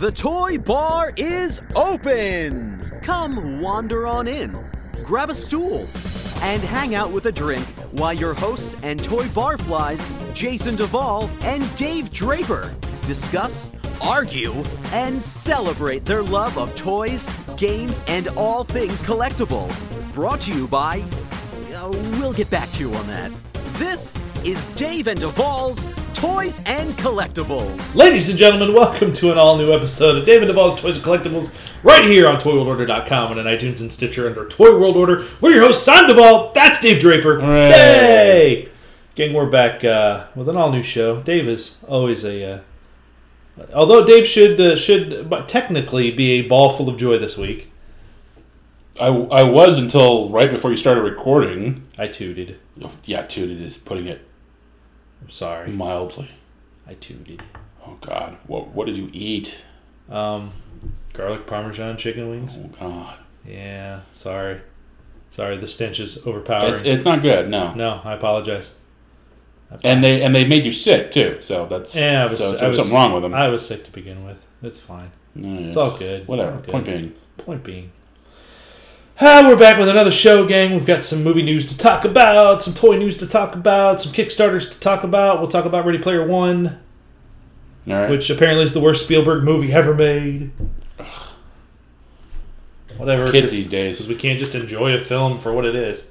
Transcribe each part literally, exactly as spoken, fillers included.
The Toy Bar is open! Come wander on in, grab a stool, and hang out with a drink while your hosts and toy barflies, Jason Duvall and Dave Draper, discuss, argue, and celebrate their love of toys, games, and all things collectible. Brought to you by... Uh, we'll get back to you on that. This is Dave and Duvall's Toys and Collectibles. Ladies and gentlemen, welcome to an all-new episode of Dave and Duvall's Toys and Collectibles right here on Toy World Order dot com and on iTunes and Stitcher under Toy World Order. We're your hosts, I'm Duvall, that's Dave Draper. Hooray. Hey! Gang, we're back uh, with an all-new show. Dave is always a... Uh, although Dave should, uh, should technically be a ball full of joy this week. I, I was until right before you started recording. I tooted. Yeah, tooted is putting it I'm sorry. mildly. I tooted. Oh, God. What what did you eat? Um, garlic Parmesan chicken wings. Oh, God. Yeah, sorry. Sorry, the stench is overpowering. It's, it's not good, no. No, I apologize. I apologize. And they and they made you sick, too. So that's Yeah, I was, so, so I was, something wrong with them. I was sick to begin with. It's fine. Yeah. It's all good. Whatever. It's all Point good. being. Point being. Ah, we're back with another show, gang. We've got some movie news to talk about, some toy news to talk about, some Kickstarters to talk about. We'll talk about Ready Player One, All right. which apparently is the worst Spielberg movie ever made. Ugh. Whatever. Kids these days. Because we can't just enjoy a film for what it is.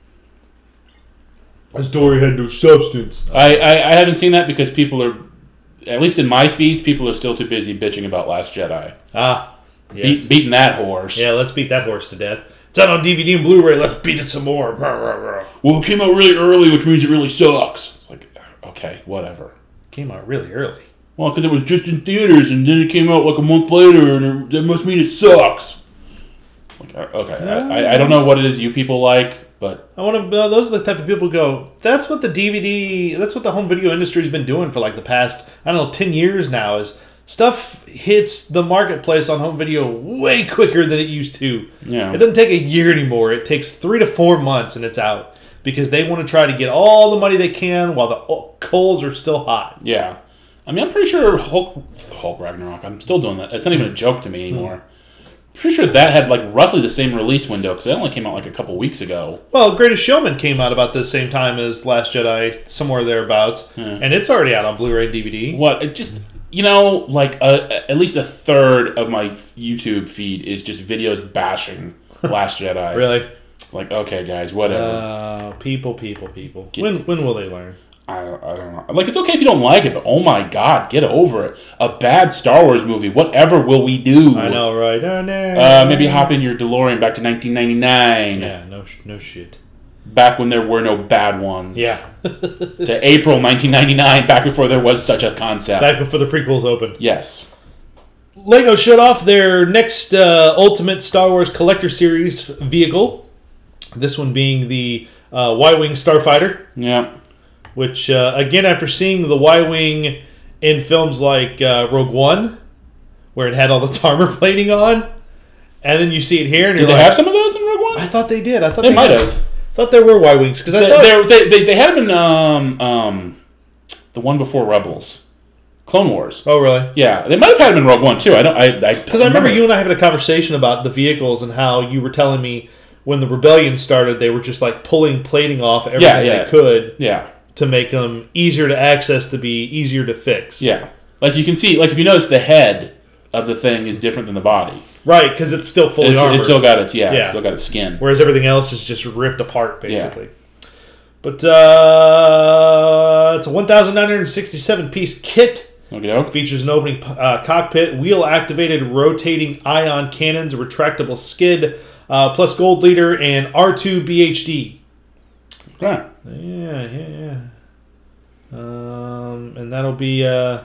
The story had no substance. I, I, I haven't seen that because people are, at least in my feeds, people are still too busy bitching about Last Jedi. Ah, yes. Beat, beating that horse. Yeah, let's beat that horse to death. It's out on D V D and Blu-ray. Let's beat it some more. Well, it came out really early, which means it really sucks. It's like, okay, whatever. Came out really early. Well, because it was just in theaters, and then it came out like a month later, and it, that must mean it sucks. Like, okay, I, I don't know what it is you people like, but I want to. Uh, those are the type of people who go. That's what the D V D. That's what the home video industry's been doing for like the past I don't know ten years now. Is stuff hits the marketplace on home video way quicker than it used to. yeah, It doesn't take a year anymore. It takes three to four months and it's out because they want to try to get all the money they can while the coals are still hot. yeah. I mean, I'm pretty sure Hulk, Hulk Ragnarok. I'm still doing that. It's not even a joke to me anymore. Pretty sure that had like roughly the same release window because it only came out like a couple weeks ago. Well, Greatest Showman came out about the same time as Last Jedi, somewhere thereabouts, Hmm. and it's already out on Blu-ray and D V D. What? It just, you know, like a, at least a third of my YouTube feed is just videos bashing Last Jedi. Really? Like, okay, guys, whatever. Uh, people, people, people. Get- when when will they learn? I, I don't know. Like, it's okay if you don't like it, but oh my god, get over it. A bad Star Wars movie. Whatever will we do? I know, right? Oh, no. Uh, maybe hop in your DeLorean back to nineteen ninety-nine. Yeah, no, sh- no shit. Back when there were no bad ones. Yeah. To April nineteen ninety-nine, back before there was such a concept. Back before the prequels opened. Yes. Lego showed off their next uh, Ultimate Star Wars Collector Series vehicle. This one being the uh, Y-Wing Starfighter. Yeah. Which, uh, again, after seeing the Y-Wing in films like uh, Rogue One, where it had all its armor plating on, and then you see it here, and Did you're they like, have some of those in Rogue One? I thought they did. I thought They they, might had, have. thought there were Y-Wings because I They, thought they, they, they had them in um, um, the one before Rebels. Clone Wars. Oh, really? Yeah, they might have had them in Rogue One too. I don't. I Because I remember you and I having a conversation about the vehicles and how you were telling me when the rebellion started, they were just like pulling plating off everything Yeah, yeah. they could Yeah. to make them easier to access, to be easier to fix. Yeah. Like you can see, like if you notice, the head of the thing is different than the body. Right, because it's still fully It's, armored. it's still got its yeah, Yeah. It's still got its skin. Whereas everything else is just ripped apart, basically. Yeah. But uh, it's a one thousand nine hundred sixty-seven piece kit. Okay, doke. Features an opening uh, cockpit, wheel-activated rotating ion cannons, a retractable skid, uh, plus gold leader, and R two B H D. Okay. Yeah, yeah, yeah. Um, and that'll be... Uh,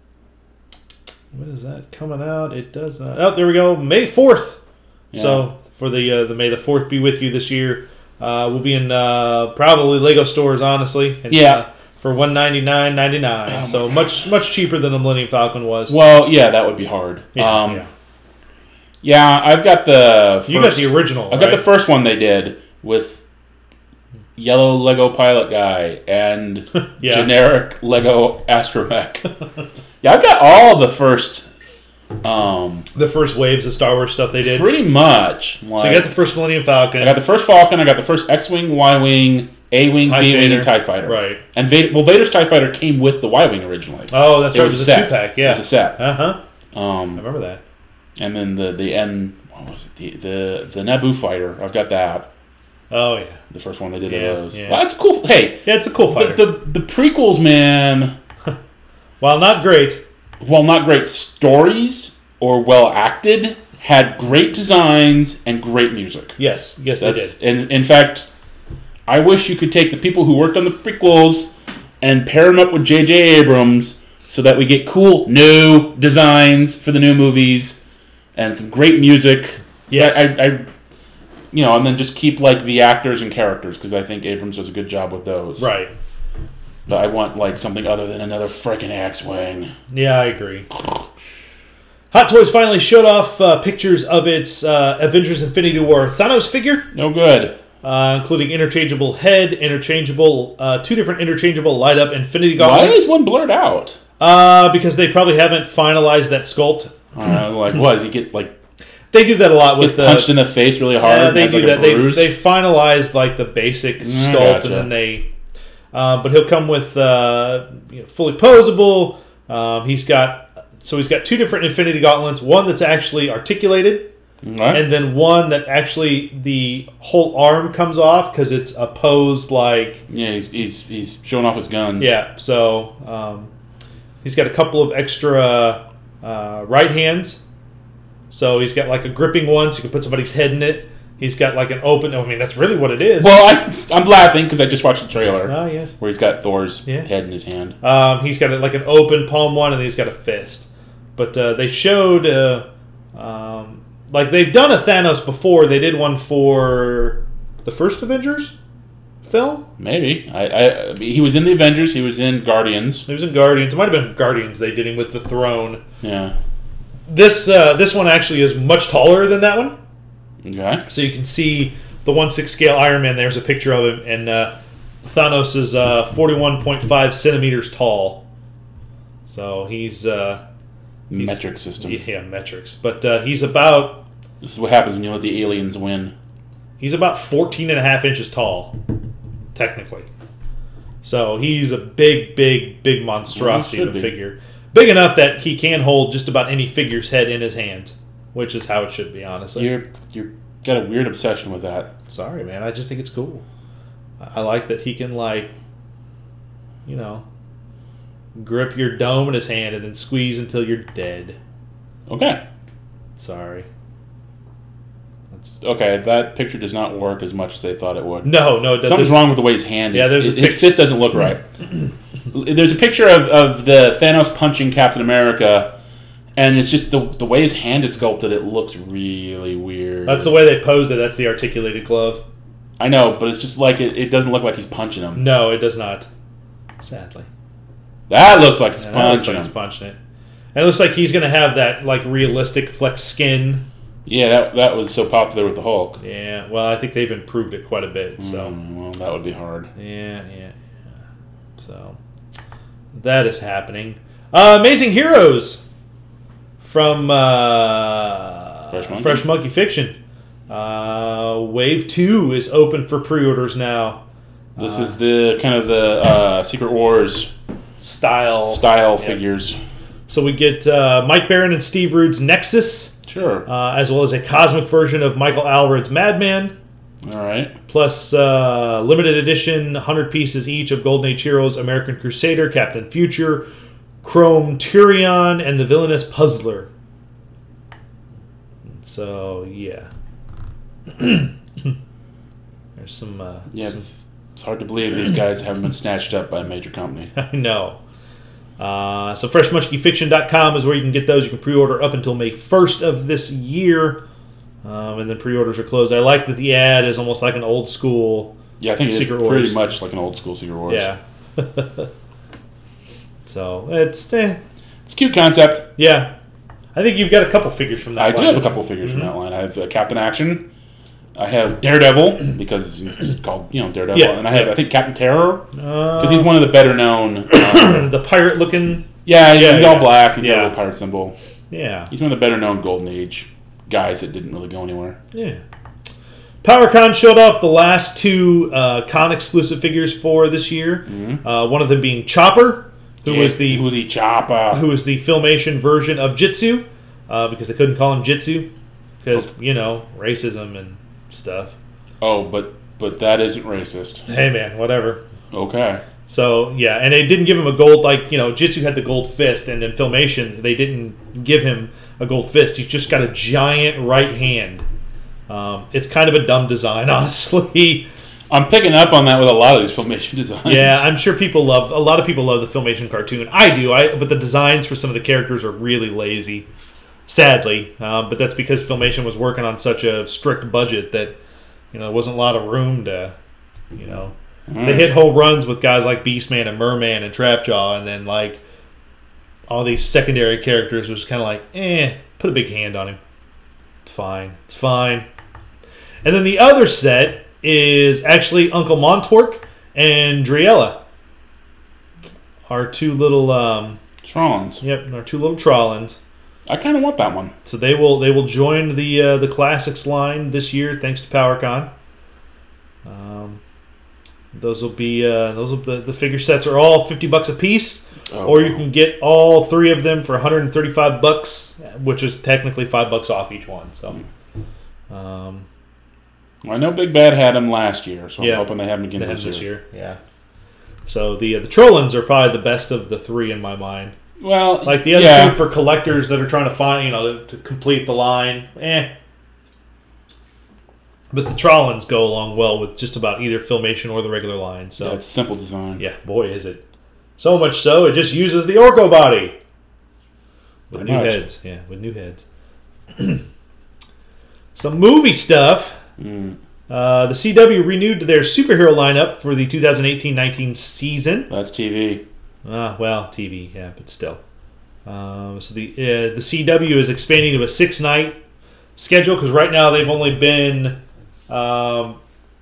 when is that coming out? It does not... Oh, there we go. May fourth. Yeah. So, for the uh, the May the fourth be with you this year. Uh, we'll be in uh, probably Lego stores, honestly. It's, Yeah. Uh, for one hundred ninety-nine ninety-nine. Oh so my much much cheaper than the Millennium Falcon was. Well, yeah, that would be hard. Yeah, um, yeah. yeah, I've got the. First, You got the original, I've got right? the first one they did with yellow Lego pilot guy and Yeah. generic Lego astromech. Yeah, I've got all the first Um, The first waves of Star Wars stuff they did. pretty much. Like, So you got the first Millennium Falcon. I got the first Falcon. I got the first X-wing, Y-wing, A-wing, TIE B-wing, Fighter. and TIE Fighter. Right. And Vader, well, Vader's TIE Fighter came with the Y-wing originally. Oh, that's It right. was It was a a set. two-pack, yeah. It was a set. Uh-huh. I Um, remember that. and then the the N, what was it? The the the Naboo fighter. I've got that. Oh, yeah. The first one they did Yeah, of those. yeah. Well, that's cool. Hey, Yeah, it's a cool the, fighter. the the prequels, man. While not great, While not great stories or well acted, had great designs and great music. yes. Yes, That's they did. and in fact, I wish you could take the people who worked on the prequels and pair them up with J J Abrams so that we get cool new designs for the new movies and some great music. Yes. I, I, I you know, and then just keep like the actors and characters because I think Abrams does a good job with those. Right. But I want like something other than another freaking X-wing. Yeah, I agree. Hot Toys finally showed off uh, pictures of its uh, Avengers Infinity War Thanos figure, No good. uh, including interchangeable head, interchangeable, uh, two different interchangeable light up Infinity Why gauntlets. is one blurred out? Uh, because they probably haven't finalized that sculpt. Uh, like what? Does he get like They do that a lot with gets the. punched in the face really hard? Yeah, and they has, do like, that. A They bruise? they finalized like the basic sculpt, gotcha. and then they. Uh, but he'll come with uh, you know, fully posable. Um, he's got so he's got two different Infinity Gauntlets. One that's actually articulated, Right. and then one that actually the whole arm comes off because it's a posed like. Yeah, he's, he's he's showing off his guns. Yeah, so um, he's got a couple of extra uh, right hands. So he's got like a gripping one, so you can put somebody's head in it. He's got like an open. I mean, that's really what it is. Well, I, I'm laughing because I just watched the trailer Oh yes. where he's got Thor's Yeah. head in his hand. Um, he's got a, like an open palm one, and then he's got a fist. But uh, they showed, uh, um, like they've done a Thanos before. They did one for the first Avengers film. Maybe. I, I he was in the Avengers. He was in Guardians. It was in Guardians. It might have been Guardians. They did him with the throne. Yeah. This uh, this one actually is much taller than that one. Okay. So you can see the one six scale Iron Man. There's a picture of him, and uh, Thanos is uh, forty-one point five centimeters tall. So he's, uh, he's Metric system. Yeah, metrics. But uh, he's about This is what happens when you let the aliens win. he's about fourteen and a half inches tall, technically. So he's a big, big, big monstrosity Well, of he a should be. figure. Big enough that he can hold just about any figure's head in his hands, which is how it should be, honestly. You're you're got a weird obsession with that. Sorry, man. I just think it's cool. I I like that he can, like, you know, grip your dome in his hand and then squeeze until you're dead. Okay. Sorry. That's, Okay, that picture does not work as much as they thought it would. no, no. That, Something's this- wrong with the way his hand is. Yeah, there's a his, his pic- fist doesn't look right. There's a picture of, of the Thanos punching Captain America, and it's just the the way his hand is sculpted. It looks really weird. That's the way they posed it. That's the articulated glove. I know, but it's just like it, it doesn't look like he's punching him. No, it does not. Sadly. That looks like he's Yeah, that looks punching like he's him. punching it. And it looks like he's going to have that, like, realistic flex skin. Yeah, that that was so popular with the Hulk. Yeah, well, I think they've improved it quite a bit, so... Mm, well, that would be hard. Yeah, yeah, yeah. So that is happening. Uh, Amazing Heroes from uh, Fresh Monkey? Fresh Monkey Fiction. Uh, Wave two is open for pre-orders now. This Uh, is the kind of the uh, Secret Wars Style. style Yeah. figures. So we get uh, Mike Baron and Steve Rude's Nexus, Sure. uh, as well as a cosmic version of Michael Allred's Madman. All right. Plus, uh, limited edition, one hundred pieces each of Golden Age Heroes, American Crusader, Captain Future, Chrome Tyrion, and the Villainous Puzzler. So, yeah. There's some... Uh, Yeah, some it's, it's hard to believe these guys haven't been snatched up by a major company. I know. Uh, so, fresh monkey fiction dot com is where you can get those. You can pre-order up until May first of this year. Um, and then pre-orders are closed. I like that the ad is almost like an old school... Yeah, I think Secret it's pretty Wars. much like an old school Secret Wars. Yeah. So it's eh, It's a cute concept. yeah. I think you've got a couple figures from that. I do line. have a couple figures from that line. I have uh, Captain Action. I have Daredevil because he's just called you know Daredevil, Yeah. and I have I think Captain Terror Uh, because he's one of the better known. Um, the pirate looking. yeah, he's, Yeah, he's all yeah. black. He's got Yeah. a little pirate symbol. Yeah. He's one of the better known Golden Age guys that didn't really go anywhere. Yeah. PowerCon showed off the last two uh, con exclusive figures for this year. Mm-hmm. Uh, one of them being Chopper, who yeah, was the who the Chopper, who was the Filmation version of Jitsu, uh, because they couldn't call him Jitsu because oh. you know racism and stuff. Oh, but but that isn't racist. Hey man, whatever. Okay. So yeah, and they didn't give him a gold like you know Jitsu had the gold fist, and in Filmation they didn't give him a gold fist. He's just got a giant right hand. Um, it's kind of a dumb design, honestly. I'm picking up on that with a lot of these Filmation designs. Yeah, I'm sure people love a lot of people love the Filmation cartoon. I do, I but the designs for some of the characters are really lazy, sadly. Uh, but that's because Filmation was working on such a strict budget that you know there wasn't a lot of room to, you know, mm. they hit home runs with guys like Beastman and Merman and Trapjaw, and then like all these secondary characters was kind of like, eh, put a big hand on him. It's fine. It's fine. And then the other set is actually Uncle Montork and Driella. Our two little um Trollins. Yep, our two little Trollins. I kind of want that one. So they will they will join the uh, the classics line this year thanks to PowerCon. Um those will be uh, those will, the, the figure sets are all fifty bucks a piece. Oh, or you can get all three of them for one hundred thirty-five bucks, which is technically five bucks off each one. So um well, I know Big Bad had them last year, so yeah, I'm hoping they have them again this, this year. year. Yeah. So the uh, the Trollins are probably the best of the three in my mind. Well, like the other yeah. two for collectors that are trying to find, you know, to, to complete the line, eh. But the Trollins go along well with just about either Filmation or the regular line. So yeah, it's a simple design. Yeah, boy, is it. So much so, it just uses the Orko body. With Pretty new much. heads. Yeah, with new heads. Some movie stuff. Mm. Uh, the C W renewed their superhero lineup for the twenty eighteen nineteen season. That's T V. Ah, well, T V, yeah, but still. Um, so the uh, the C W is expanding to a six-night schedule because right now they've only been... Um,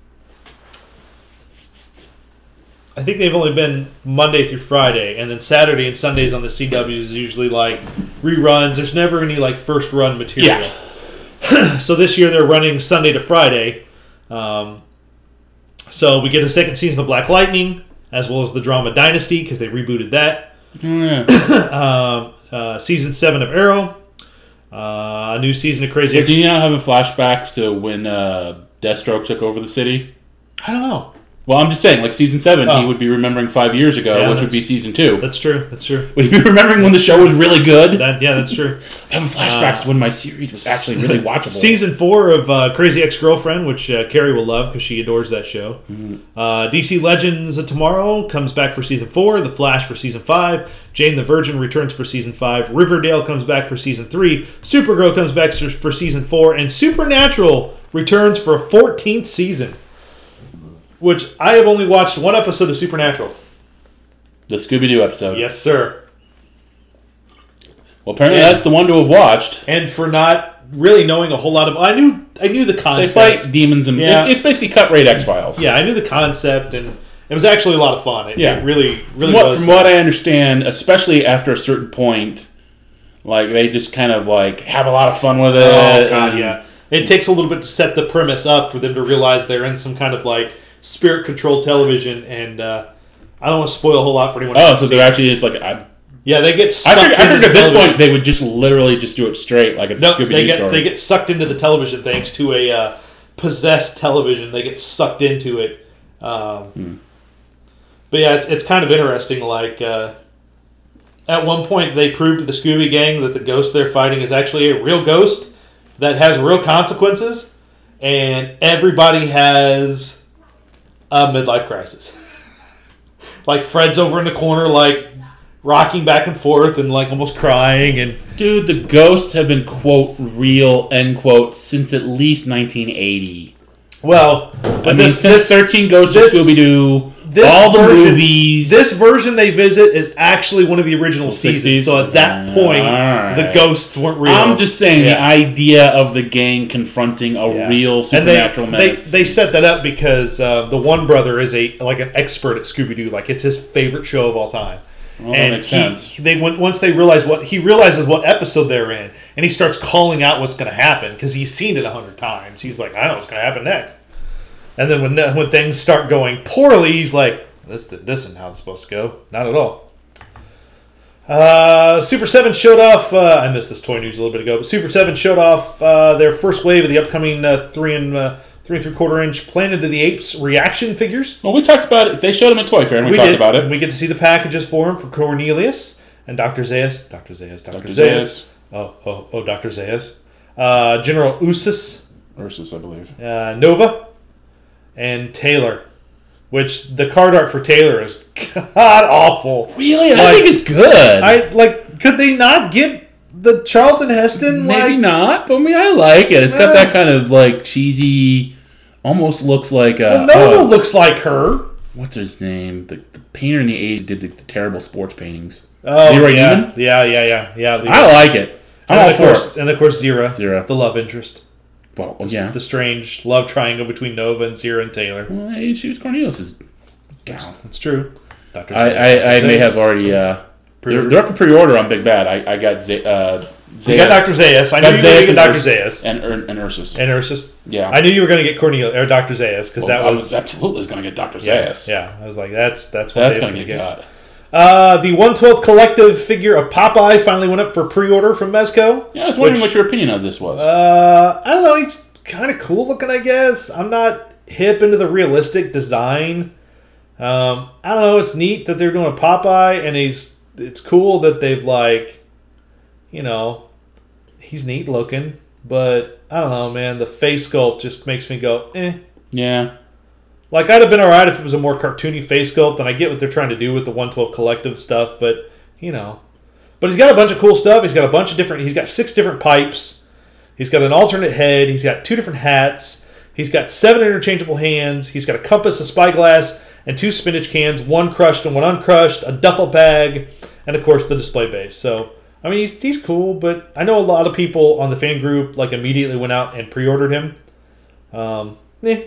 I think they've only been Monday through Friday, and then Saturday and Sundays on the C W is usually like reruns. There's never any like first run material. Yeah. So this year they're running Sunday to Friday. Um, so we get a second season of Black Lightning, as well as the drama Dynasty because they rebooted that. Yeah. um, uh, season seven of Arrow. Uh, a new season of Crazy. Is he now having flashbacks to when uh, Deathstroke took over the city? I don't know. Well, I'm just saying, like season seven, oh. he would be remembering five years ago, yeah, which would be season two. That's true. That's true. Would he be remembering when the show was really good? That, yeah, that's true. Having flashbacks uh, to when my series was actually really watchable. Season four of uh, Crazy Ex-Girlfriend, which uh, Carrie will love because she adores that show. Mm-hmm. Uh, D C Legends of Tomorrow comes back for season four. The Flash for season five. Jane the Virgin returns for season five. Riverdale comes back for season three. Supergirl comes back for season four. And Supernatural returns for a fourteenth season. Which I have only watched one episode of Supernatural. The Scooby-Doo episode. Yes, sir. Well, apparently and, that's the one to have watched. And for not really knowing a whole lot of... I knew I knew the concept. They fight demons and... Yeah. It's, it's basically cut-rate X-Files. Yeah, I knew the concept, and it was actually a lot of fun. It, yeah. it really, really from what, was. From what I understand, especially after a certain point, like, they just kind of, like, have a lot of fun with it. Oh, God, yeah. It takes a little bit to set the premise up for them to realize they're in some kind of, like... spirit-controlled television, and uh, I don't want to spoil a whole lot for anyone. Oh, so they're actually just like... I, yeah, they get I sucked figured, I figured into at this television. point they would just literally just do it straight, like it's no, a Scooby-Doo they get, story. They get sucked into the television thanks to a uh, possessed television. They get sucked into it. Um, hmm. But yeah, it's it's kind of interesting. Like, uh, at one point they proved to the Scooby Gang that the ghost they're fighting is actually a real ghost that has real consequences, and everybody has... a midlife crisis. Like Fred's over in the corner, like rocking back and forth and like almost crying. And dude, the ghosts have been quote real end quote since at least nineteen eighty. Well, but I mean, this, since this, thirteen Ghosts of Scooby Doo, all the version, movies. This version they visit is actually one of the original the seasons. So at that yeah, point, right. the ghosts weren't real. I'm just saying yeah. the idea of the gang confronting a yeah. real supernatural and they, menace. They, they set that up because uh, the one brother is a like an expert at Scooby Doo. Like it's his favorite show of all time. Well, that and makes he, sense. they went once they realize what he realizes what episode they're in, and he starts calling out what's going to happen because he's seen it a hundred times. He's like, I know what's going to happen next. And then when when things start going poorly, he's like, this this isn't how it's supposed to go. Not at all. Uh, Super seven showed off. Uh, I missed this toy news a little bit ago, but Super seven showed off uh, their first wave of the upcoming uh, three and uh, three and three quarter inch Planet of the Apes reaction figures. Well, we talked about it. They showed them at Toy Fair, and we, We talked did. about it. We get to see the packages for him for Cornelius and Doctor Zayas. Doctor Zayas. Doctor Doctor Zayas. Zayas. Oh, oh, oh, Doctor Zayas. Uh, General Usus, Ursus, I believe. uh, Nova, and Taylor. Which the card art for Taylor is god awful. Really? I Like, think it's good. I like. Could they not get the Charlton Heston? Maybe like, not, but I mean, I like it. It's got Eh. that kind of like cheesy, almost looks like Well, a. Nova oh, looks like her. what's his name? The, the painter in the eighties did the, the terrible sports paintings. Oh, Leroy yeah, Newman? yeah, yeah, yeah, yeah. Leroy. I like it. I'm and all of for course, it. and of course, Zira, Zira. the love interest. Well, The, yeah. the strange love triangle between Nova and Zira and Taylor. Well, hey, she was Cornelius's gal. That's true. Doctor I, I, I may have already. Uh, they're, they're up for pre-order on Big Bad. I, I got Z, uh, Zayas. You got Doctor Zayas. I knew Got you were going to Zayas get Doctor and Zayas. and Ur- and Ursus. And Ursus. Yeah. I knew you were going to get Cornelius or Doctor Zayas because Well, that I was, was absolutely going to get Doctor yeah, Zayas. yeah. I was like, that's that's what That's Dave's going to gonna get got. Uh, the one twelfth collective figure of Popeye finally went up for pre-order from Mezco. Yeah, I was wondering Which- what your opinion of this was. Uh, I don't know. He's kind of cool looking, I guess. I'm not hip into the realistic design. Um, I don't know. It's neat that they're doing a Popeye, and he's. It's cool that they've like, you know, he's neat looking, but I don't know, man. The face sculpt just makes me go, eh. yeah. Like, I'd have been alright if it was a more cartoony face sculpt, and I get what they're trying to do with the one twelve collective stuff, but, you know. But he's got a bunch of cool stuff. He's got a bunch of different... He's got six different pipes. He's got an alternate head. He's got two different hats. He's got seven interchangeable hands. He's got a compass, a spyglass, and two spinach cans, one crushed and one uncrushed, a duffel bag, and, of course, the display base. So, I mean, he's, he's cool, but I know a lot of people on the fan group, like, immediately went out and pre-ordered him. Um, eh.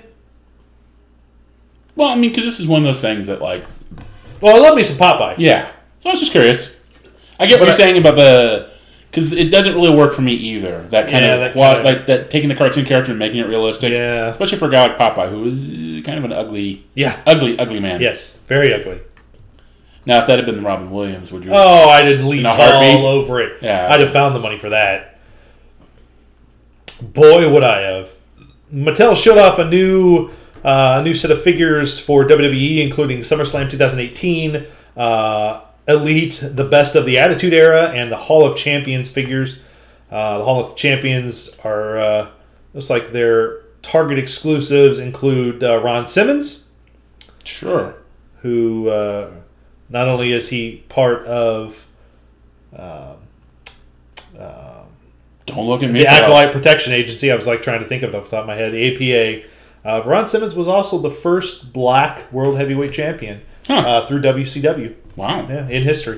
Well, I mean, because this is one of those things that, like, Well, I love me some Popeye. yeah. So I was just curious. I get what But you're I- saying about the, because it doesn't really work for me either. That kind Yeah, of, that qua- kind of- like that taking the cartoon character and making it realistic. Yeah. Especially for a guy like Popeye, who is kind of an ugly, Yeah. ugly, ugly man. Yes. Very ugly. Now, if that had been Robin Williams, would you? Oh, I'd have leaped In a heartbeat? all over it. Yeah. I'd have found the money for that. Boy, would I have. Mattel showed off a new uh, new set of figures for W W E, including SummerSlam twenty eighteen, uh, Elite, the Best of the Attitude Era, and the Hall of Champions figures. Uh, the Hall of Champions are, uh, looks like their Target exclusives include uh, Ron Simmons, Sure. who uh, not only is he part of um, um, Don't look at me. the for help. Acolyte Protection Agency, I was like trying to think of it off the top of my head, the A P A. Uh, Ron Simmons was also the first black world heavyweight champion Huh. uh, through W C W, Wow. yeah, in history.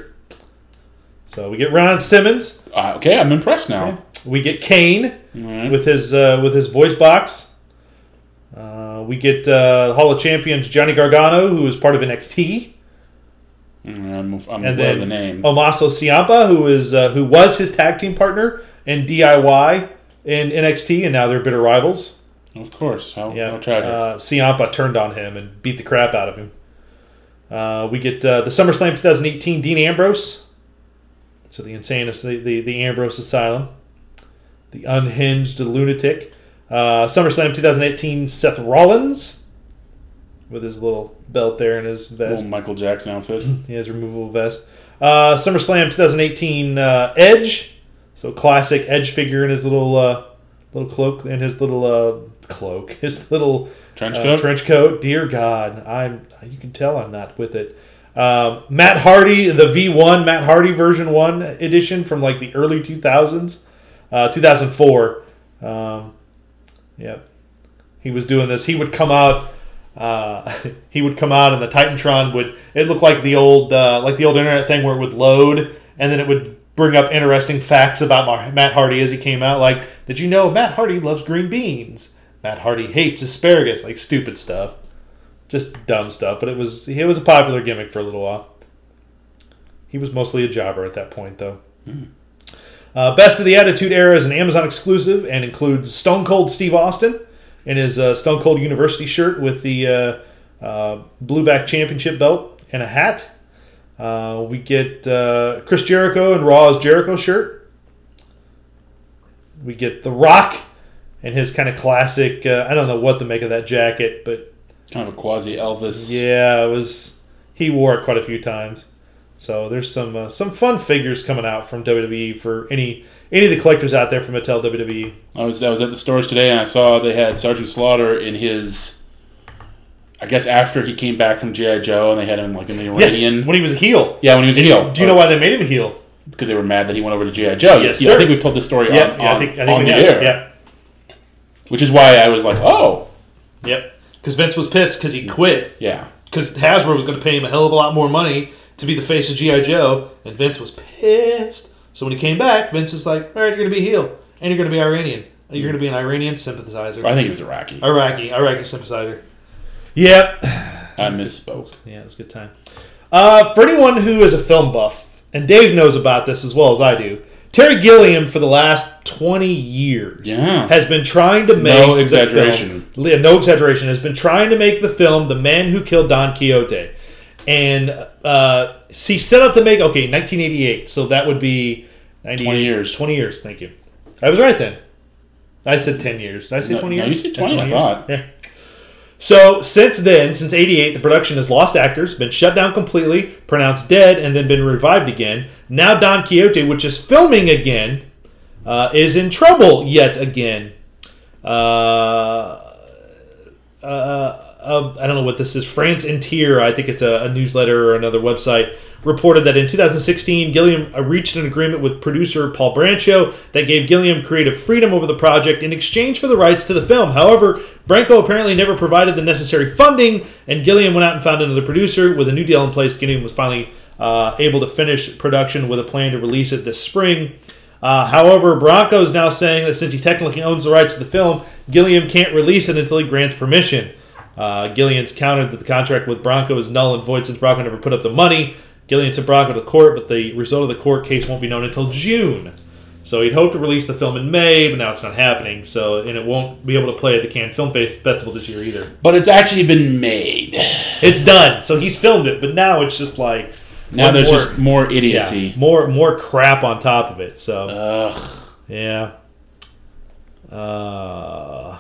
So we get Ron Simmons. Uh, okay, I'm impressed now. We get Kane Alright. with his uh, with his voice box. Uh, we get uh, Hall of Champions Johnny Gargano, who is part of N X T. Mm, I'm, I'm And aware then of the name. Omaso Ciampa, who is uh, who was his tag team partner in D I Y in N X T, and now they're bitter rivals. Of course. How, Yeah, how tragic. Uh, Ciampa turned on him and beat the crap out of him. Uh, we get uh, the SummerSlam twenty eighteen Dean Ambrose, so the insane, the, the the Ambrose Asylum, the unhinged lunatic. Uh, SummerSlam twenty eighteen Seth Rollins, with his little belt there and his vest. Little Michael Jackson outfit. He has removable vest. Uh, SummerSlam twenty eighteen uh, Edge. So classic Edge figure in his little uh, little cloak and his little uh, cloak, his little Trench uh, coat? trench coat. Dear God, I'm. You can tell I'm not with it. Um, Matt Hardy, the V one Matt Hardy version one edition from like the early two thousands, uh, two thousand four. Um, yeah, he was doing this. He would come out. Uh, he would come out, and the Titantron would. It looked like the old, uh, like the old internet thing where it would load, and then it would bring up interesting facts about Mar- Matt Hardy as he came out. Like, did you know Matt Hardy loves green beans? Matt Hardy hates asparagus. Like stupid stuff, just dumb stuff. But it was it was a popular gimmick for a little while. He He was mostly a jobber at that point, though. Mm. Uh, Best of the Attitude Era is an Amazon exclusive and includes Stone Cold Steve Austin in his uh, Stone Cold University shirt with the uh, uh, Blueback Championship belt and a hat. Uh, we get uh, Chris Jericho in Raw's Jericho shirt. We get The Rock and his kind of classic, uh, I don't know what to make of that jacket, but... Kind of a quasi-Elvis. Yeah, it was... He wore it quite a few times. So there's some uh, some fun figures coming out from W W E for any any of the collectors out there from Mattel W W E. I was I was at the stores today and I saw they had Sergeant Slaughter in his, I guess after he came back from G I. Joe, and they had him like in the Iranian. Yes, when he was a heel. Yeah, when he was a heel. Do you know why they made him a heel? Because they were mad that he went over to G I. Joe. Yes, yeah, sir. I think we've told this story Yep, on, yeah, on, I think, I think on we the have. air. Yeah. Which is why I was like, oh. Yep. Because Vince was pissed because he quit. Yeah. Because Hasbro was going to pay him a hell of a lot more money to be the face of G I. Joe, and Vince was pissed. So when he came back, Vince is like, all right, you're going to be a heel, and you're going to be Iranian. You're going to be an Iranian sympathizer. I think he was Iraqi. Iraqi. Iraqi sympathizer. Yep. I misspoke. Yeah, it was a good time. Uh, for anyone who is a film buff, and Dave knows about this as well as I do, Terry Gilliam for the last twenty years yeah. has been trying to make no exaggeration. The film, no exaggeration, has been trying to make the film The Man Who Killed Don Quixote. And uh, he set up to make, okay, nineteen eighty-eight, so that would be twenty years. twenty years, thank you. I was right then. I said ten years. Did I say no, twenty no, years? You said twenty, I thought. Yeah. So, since then, since eighty-eight, the production has lost actors, been shut down completely, pronounced dead, and then been revived again. Now Don Quixote, which is filming again, uh, is in trouble yet again. Uh, uh, uh, I don't know what this is. France Interior, I think it's a, a newsletter or another website, reported that in two thousand sixteen, Gilliam reached an agreement with producer Paul Brancho that gave Gilliam creative freedom over the project in exchange for the rights to the film. However, Branco apparently never provided the necessary funding, and Gilliam went out and found another producer. With a new deal in place, Gilliam was finally uh, able to finish production with a plan to release it this spring. Uh, however, Branco is now saying that since he technically owns the rights to the film, Gilliam can't release it until he grants permission. Uh, Gilliam's countered that the contract with Branco is null and void since Branco never put up the money. Gilliam took Branco to court, but the result of the court case won't be known until June. So he'd hoped to release the film in May, but now it's not happening. So and it won't be able to play at the Cannes Film Festival this year either. But it's actually been made. It's done. So he's filmed it, but now it's just like now there's more, just more idiocy, yeah, more more crap on top of it. So ugh, yeah, uh,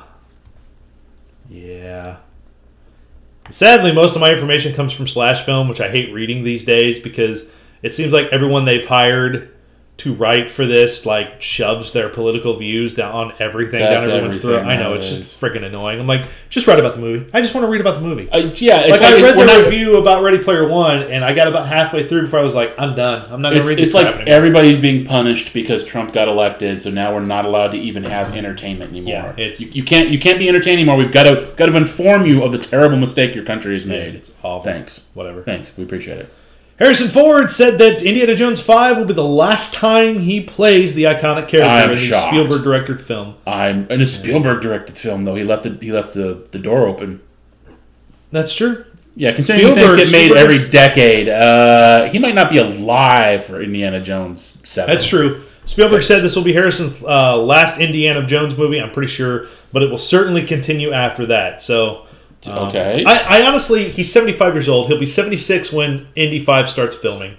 yeah. Sadly, most of my information comes from Slash Film, which I hate reading these days because it seems like everyone they've hired to write for this like shoves their political views down on everything That's down everyone's throat. I know, it's nowadays. just freaking annoying. I'm like, just write about the movie. I just want to read about the movie. uh, yeah. It's Like, I like read we're the not- review about Ready Player One, and I got about halfway through before I was like, I'm done. I'm not going It's, to read this it's like crap anymore. everybody's being punished because Trump got elected, so now we're not allowed to even have entertainment anymore. Yeah, it's- you, you can't you can't be entertained anymore. We've got to got to inform you of the terrible mistake your country has made. It's awful. Thanks. Whatever. Thanks. We appreciate it. Harrison Ford said that Indiana Jones five will be the last time he plays the iconic character I'm in the shocked. Spielberg-directed film. I'm in a Spielberg directed film though. He left the he left the, the door open. That's true. Yeah, considering these Spielberg- things get made Spielberg's- every decade, uh, he might not be alive for Indiana Jones seven. That's true. Spielberg Six. said this will be Harrison's uh, last Indiana Jones movie, I'm pretty sure, but it will certainly continue after that. So, um, Okay. I, I honestly, he's seventy-five years old. He'll be seventy-six when Indy five starts filming.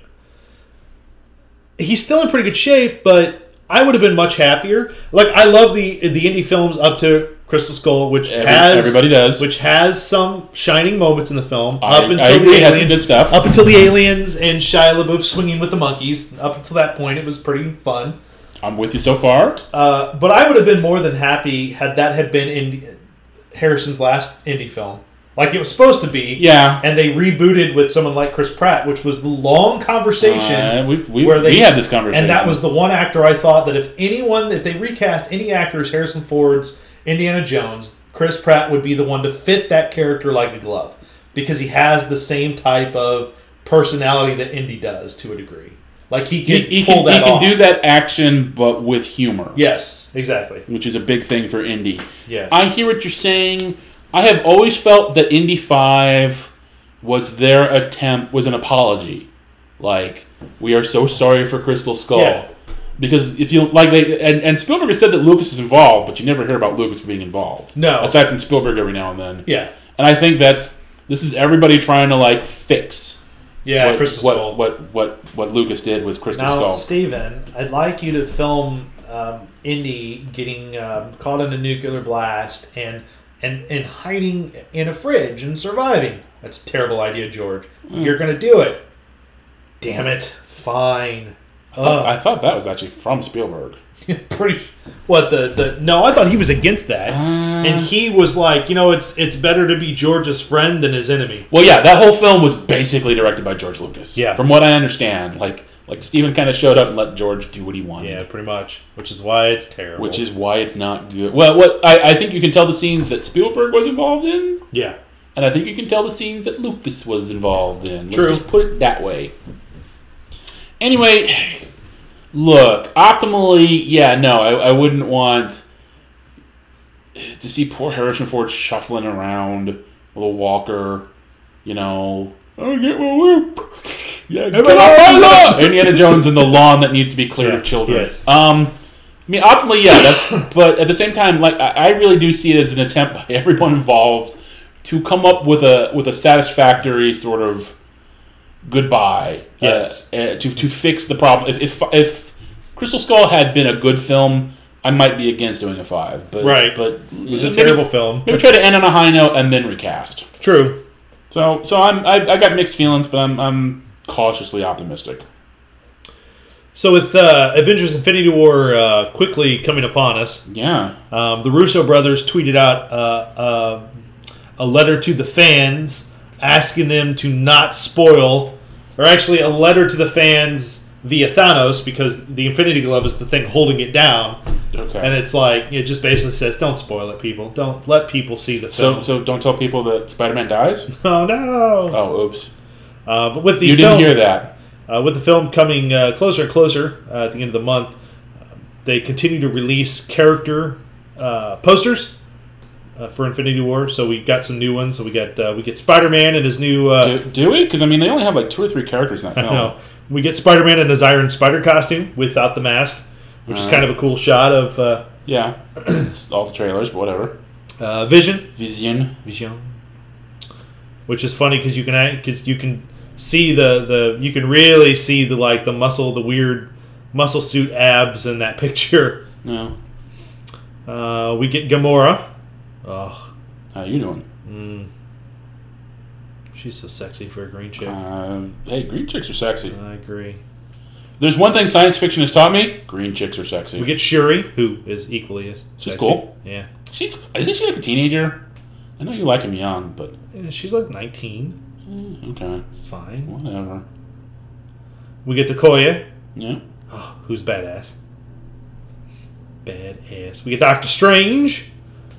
He's still in pretty good shape, but I would have been much happier. Like, I love the the Indy films up to Crystal Skull, which Every- has everybody does. which has some shining moments in the film. I- up I until agree, the it has some alien- good stuff. Up until the aliens and Shia LaBeouf swinging with the monkeys. Up until that point, it was pretty fun. I'm with you so far. Uh, but I would have been more than happy had that had been Indy, Harrison's last indie film, like it was supposed to be. Yeah. And they rebooted with someone like Chris Pratt, which was the long conversation. Uh, we've, we've, where they we had this conversation. and that was the one actor I thought that if anyone, if they recast any actor as Harrison Ford's Indiana Jones, Chris Pratt would be the one to fit that character like a glove because he has the same type of personality that Indy does to a degree. Like he can he, he pull can, that he off. can do that action, but with humor. Yes, exactly. Which is a big thing for Indy. Yes. I hear what you're saying. I have always felt that Indy five was their attempt, was an apology like, we are so sorry for Crystal Skull. Yeah. Because if you like, they and, and Spielberg has said that Lucas is involved, but you never hear about Lucas being involved. No. Aside from Spielberg every now and then. Yeah. And I think that's this is everybody trying to like fix. Yeah, what, Crystal what, Skull. What, what what Lucas did with Crystal Now, Skull. Steven, I'd like you to film um, Indy getting um, caught in a nuclear blast and, and and hiding in a fridge and surviving. That's a terrible idea, George. Mm. You're going to do it. Damn it. Fine. I thought, I thought that was actually from Spielberg. Pretty. What the the? No, I thought he was against that, Uh, and he was like, you know, it's it's better to be George's friend than his enemy. Well, yeah, that whole film was basically directed by George Lucas. Yeah. From what I understand, like like Steven kind of showed up and let George do what he wanted. Yeah, pretty much. Which is why it's terrible. Which is why it's not good. Well, what I, I think you can tell the scenes that Spielberg was involved in, yeah, and I think you can tell the scenes that Lucas was involved in. Let's True. just put it that way. Anyway, look, optimally, yeah, no, I, I wouldn't want to see poor Harrison Ford shuffling around with a walker, you know. I get my whip. Yeah, get off my lawn. Indiana Jones in the lawn that needs to be cleared Yeah, of children. yes. Um, I mean, optimally, yeah, that's. But at the same time, like I, I really do see it as an attempt by everyone involved to come up with a with a satisfactory sort of goodbye. Yes. Uh, uh, to to fix the problem. If if if Crystal Skull had been a good film, I might be against doing a five. But Right. But it was a terrible film. Maybe try to end on a high note and then recast. True. So so I'm I, I got mixed feelings, but I'm I'm cautiously optimistic. So with uh, Avengers: Infinity War uh, quickly coming upon us, Yeah. um, the Russo brothers tweeted out uh, uh, a letter to the fans asking them to not spoil, or actually a letter to the fans via Thanos, because the Infinity Glove is the thing holding it down. Okay. And it's like, it just basically says, don't spoil it, people. Don't let people see the so film. so don't tell people that Spider-Man dies. Oh, no. Oh, oops. Uh, but with the You film, didn't hear that. Uh, with the film coming uh, closer and closer uh, at the end of the month, uh, they continue to release character uh, posters uh, for Infinity War. So we got some new ones. So we got uh, we get Spider-Man and his new. Uh, Do, do we? Because I mean, they only have like two or three characters in that I film. know. We get Spider-Man in his Iron Spider costume without the mask, which is Alright. kind of a cool shot of uh, Yeah. It's all the trailers, but whatever. uh, Vision. Vision. Vision. Which is funny because you can because you can see the, the you can really see the like the muscle the weird muscle suit abs in that picture. No. Uh, we get Gamora. Oh, How you doing? mm. She's so sexy for a green chick. Uh, hey, green chicks are sexy. I agree. There's one thing science fiction has taught me: green chicks are sexy. We get Shuri, who is equally as She's sexy. cool. Yeah, She's isn't she like a teenager? I know you like him young, but Yeah, she's like nineteen. eh, okay, It's fine. whatever. We get Okoye, Yeah. oh, who's badass. Badass. We get Doctor Strange.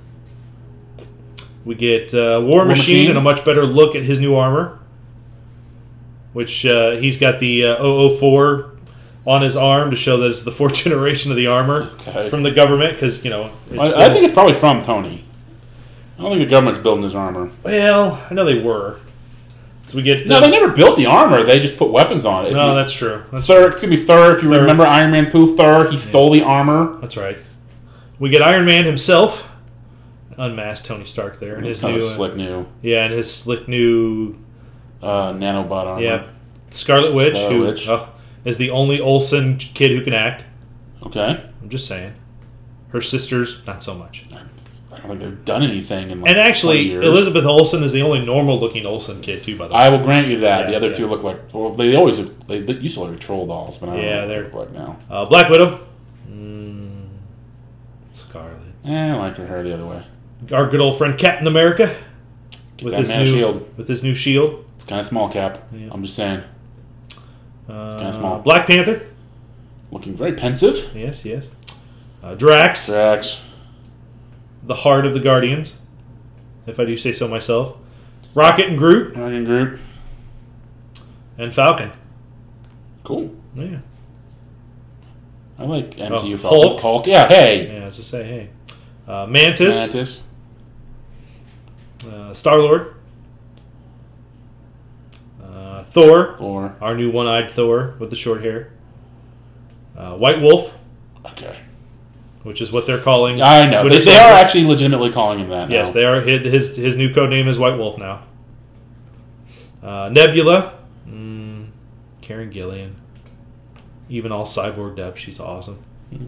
We get uh, War, War Machine, Machine. and a much better look at his new armor. Which uh, he's got the uh, double oh four on his arm to show that it's the fourth generation of the armor Okay. from the government. Because, you know, it's I, I still- think it's probably from Tony. I don't think the government's building his armor. well, I know they were. So we get. No, uh, they never built the armor. They just put weapons on it. If No, you- that's true. That's, Thur. It's gonna be Thur. If you Thur. remember Iron Man two, Thur, he stole the armor. that's right. We get Iron Man himself. Unmasked Tony Stark there. And It's his kind new, of uh, slick new yeah, and his slick new uh, nanobot armor. Yeah, Scarlet Witch, Scarlet who Witch. oh, is the only Olsen kid who can act. Okay. I'm just saying. Her sisters, not so much. I don't think they've done anything in like And twenty actually, years. Elizabeth Olsen is the only normal-looking Olsen kid too. By the way, I will grant you that. Yeah, the other yeah. two look like well, they always they, they used to look like troll dolls, but I don't Yeah, know what they're- they look like now. uh, Black Widow, mm, Scarlet, Eh, I like her hair the other way. our good old friend Captain America Get with that his man new a shield. with his new shield. It's kind of small, Cap. Yeah. I'm just saying, Uh, kinda small. Black Panther, looking very pensive. yes, yes. Uh, Drax, Drax. the heart of the Guardians, if I do say so myself. Rocket and Groot Ryan Groot. and Falcon. Cool. Yeah, I like M C U Oh, Falcon. Hulk. Hulk. Yeah. Hey. yeah. As to say, hey, uh, Mantis, Mantis. uh, Star Lord. Uh, I Thor, Thor. our new one-eyed Thor with the short hair. Uh, White Wolf, Okay. which is what they're calling. I know. They, Winter they are Soldier. actually legitimately calling him that now. Yes, they are. His his new code name is White Wolf now. Uh, Nebula, mm, Karen Gillian, even all cyborg depth. She's awesome.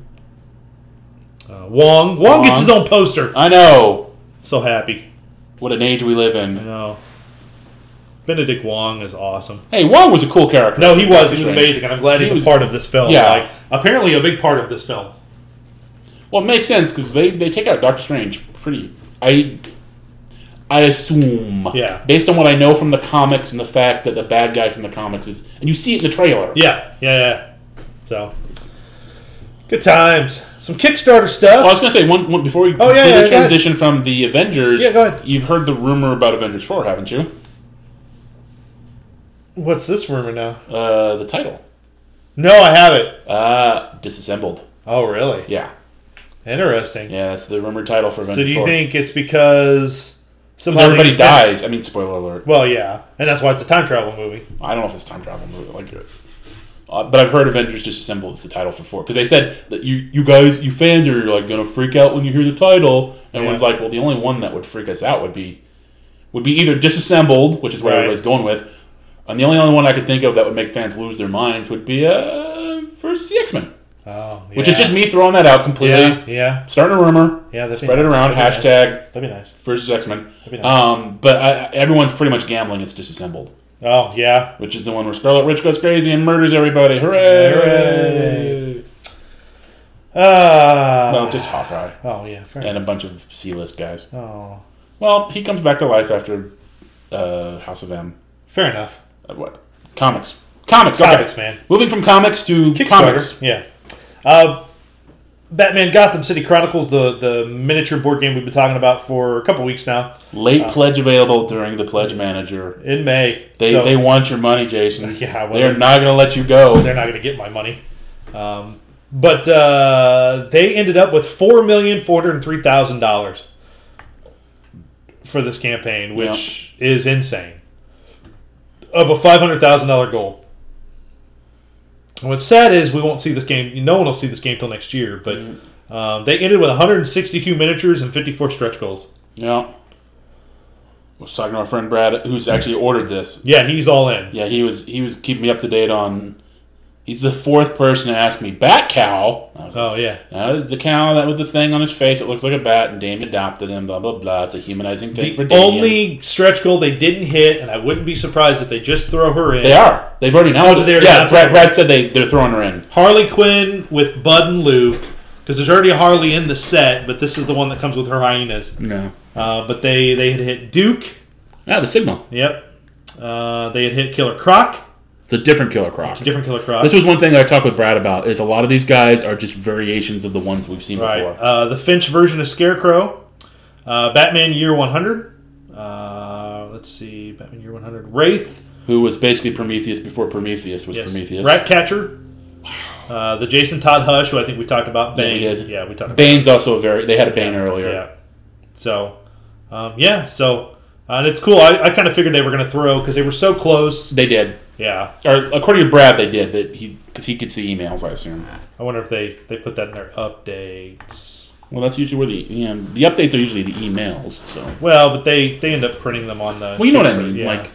Uh, Wong, Wong Wong. gets his own poster. I know. So happy. What an age we live I in. know. Benedict Wong is awesome. Hey, Wong was a cool character. No, he was. He was Strange. amazing, and I'm glad He he's was- a part of this film. Yeah. Like, apparently a big part of this film. Well, it makes sense because they, they take out Doctor Strange pretty. I I assume. Yeah. Based on what I know from the comics and the fact that the bad guy from the comics is, and you see it in the trailer. Yeah, yeah, yeah. So, good times. Some Kickstarter stuff. Well, I was gonna say one, one before we Oh, yeah, do yeah, the go ahead. transition from the Avengers. Yeah, go ahead. You've heard the rumor about Avengers four, haven't you? What's this rumor now? Uh, the title. No, I haven't. Uh, disassembled. Oh, really? Yeah, Interesting. yeah, that's the rumored title for Avengers So do you four. think it's because somehow everybody they- dies? I mean, spoiler alert. Well, yeah, and that's why it's a time travel movie. I don't know if it's a time travel movie. Like it. Uh, but I've heard Avengers Disassembled is the title for four because they said that you, you guys, you fans are like gonna freak out when you hear the title. And everyone's Yeah. like, well, the only one that would freak us out would be would be either Disassembled, which is what Right. everybody's going with, and the only other one I could think of that would make fans lose their minds would be uh versus the X-Men, Oh, yeah. which is just me throwing that out completely, Yeah, yeah, starting a rumor, yeah. That'd be spread it nice. around, That'd be hashtag nice. That'd be nice. versus X-Men. That'd be nice. Um, but I, everyone's pretty much gambling it's Disassembled. Oh, yeah. Which is the one where Scarlet Witch goes crazy and murders everybody. Hooray! Hooray. Uh, Well, just Hawkeye oh, yeah. Fair and a bunch of C-list guys. Oh, Well, he comes back to life after uh, House of M. fair enough. Uh, what? Comics. Comics. Okay. Comics, man. Moving from comics to Kickstarter. comics. Yeah. Uh, Batman Gotham City Chronicles, the, the miniature board game we've been talking about for a couple weeks now, Late pledge available during the Pledge Manager. in May. They So- they want your money, Jason. Yeah, well, They're not going to let you go. they're not going to get my money. Um, but uh, they ended up with four million four hundred three thousand dollars for this campaign, which is insane. Of a five hundred thousand dollars goal. And what's sad is we won't see this game. No one will see this game till next year. But um, they ended with one hundred sixty-two miniatures and fifty-four stretch goals. Yeah. I was talking to our friend Brad, who's actually ordered this. Yeah, he's all in. Yeah, he was he was keeping me up to date on. He's the fourth person to ask me bat cow. I was like, Oh yeah. that was the cow. That was the thing on his face. It looks like a bat, and Damien adopted him. Blah blah blah. It's a humanizing thing for The Damien. only stretch goal they didn't hit, and I wouldn't be surprised if they just throw her in. They are. They've already announced Oh, it. they already Yeah, announced Brad, it? Brad said they they're throwing her in. Harley Quinn with Bud and Lou, because there's already a Harley in the set, but this is the one that comes with her hyenas. No. Uh, but they, they had hit Duke. Ah, the signal. Yep. Uh, they had hit Killer Croc. It's a different Killer Croc. Different Killer Croc. This was one thing that I talked with Brad about. Is a lot of these guys are just variations of the ones we've seen right. before. Uh, the Finch version of Scarecrow. Uh, Batman Year one hundred. Uh, let's see. Batman Year one hundred. Wraith. Who was basically Prometheus before Prometheus was Yes. Prometheus. Ratcatcher. Uh, the Jason Todd Hush, who I think we talked about. Yeah, Bane. we did. Yeah, we talked about Bane's also a very. They had a Bane earlier. Yeah. So, um, yeah. So, uh, and it's cool. I, I kind of figured they were going to throw because they were so close. They did. Yeah. Or according to Brad, they did that. He because he could see emails. I assume. I wonder if they, they put that in their updates. Well, that's usually where the you know, the updates are usually the emails. So. Well, but they, they end up printing them on the. Well, you know what I Kickstarter, mean. yeah. Like.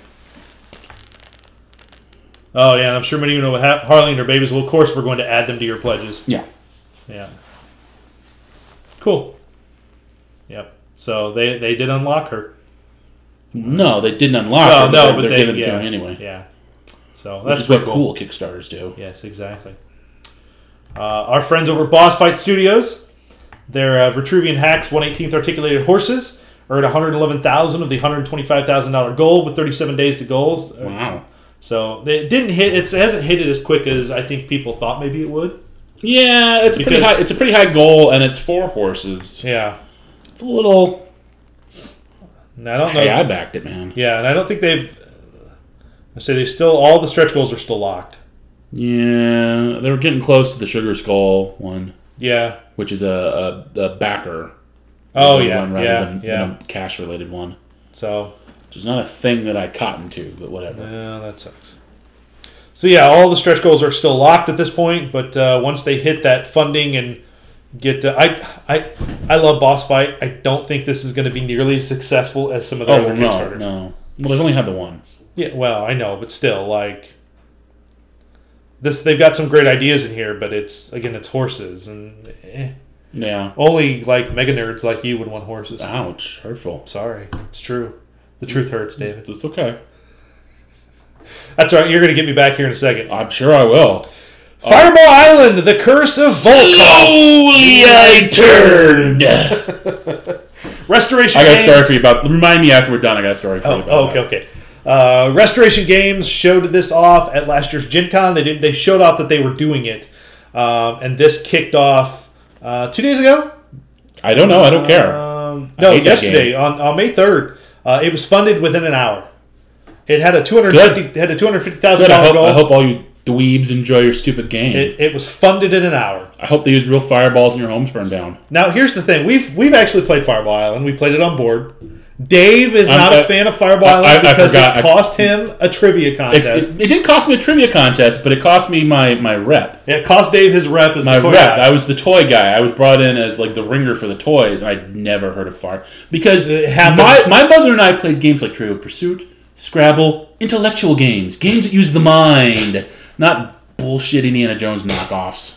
Oh yeah, and I'm sure many of you know what ha- Harley and her babies. Well, of course, we're going to add them to your pledges. Yeah. Yeah. Cool. Yep. So they they did unlock her. No, they didn't unlock No, her. no, they're, but they're they giving it yeah, to him anyway. Yeah. So Which that's is what pretty cool Kickstarters do. Yes, exactly. Uh, our friends over at Boss Fight Studios, their uh, Vitruvian Hacks one eighteenth articulated horses are at one hundred eleven thousand of the one hundred twenty-five thousand dollars goal with thirty-seven days to goals. Wow. So they didn't hit. It's, it hasn't hit it as quick as I think people thought maybe it would. Yeah, it's a pretty Because- high. It's a pretty high goal, and it's four horses. Yeah. It's a little. And I don't know. Hey, I backed it, man. Yeah, and I don't think they've. I say they still all the stretch goals are still locked. Yeah, they were getting close to the Sugar Skull one, Yeah. which is a a, a backer. Oh one yeah. rather Yeah. than, yeah. than a cash related one. So. Which is not a thing that I cotton to, but whatever. Yeah, that sucks. So yeah, all the stretch goals are still locked at this point, but uh, once they hit that funding and get, uh, I I I love Boss Fight. I don't think this is going to be nearly as successful as some of the Oh, other well, no, Kickstarters. no. Well, they've only had the one. Yeah, well, I know, but still, like this, they've got some great ideas in here, but it's again, it's horses, and eh. Yeah. only like mega nerds like you would want horses. Ouch. Hurtful. Sorry, it's true. The truth hurts, David. It's okay. That's all right. You're going to get me back here in a second. I'm sure I will. Fireball Island: The Curse of Volkov. Slowly I turned. Restoration. I got a Games. story for you about. Remind me after we're done. I got a story for Oh, you about. oh, okay, okay. Uh, Restoration Games showed this off at last year's Gen Con. They did. They showed off that they were doing it, um, and this kicked off uh, two days ago. I don't know. I don't care. Um, I no, hate that yesterday game. on, on May third. Uh, it was funded within an hour. It had a two hundred fifty Good. had a two hundred fifty thousand Good. I dollar hope, goal. I hope all you dweebs enjoy your stupid game. It, it was funded in an hour. I hope they use real fireballs and your homes burn down. Now here's the thing: we've we've actually played Fireball Island. We played it on board. Dave is I'm- not a I- fan of Fireball I- Island I- I because forgot. it cost him a trivia It, contest. it, it didn't cost me a trivia contest, but it cost me my, my rep. It cost Dave his rep as My the toy rep. guy. I was the toy guy. I was brought in as like the ringer for the toys, and I'd never heard of fire because It happened. my my mother and I played games like Trivial Pursuit, Scrabble, intellectual games, games that use the mind, not bullshit Indiana Jones knockoffs.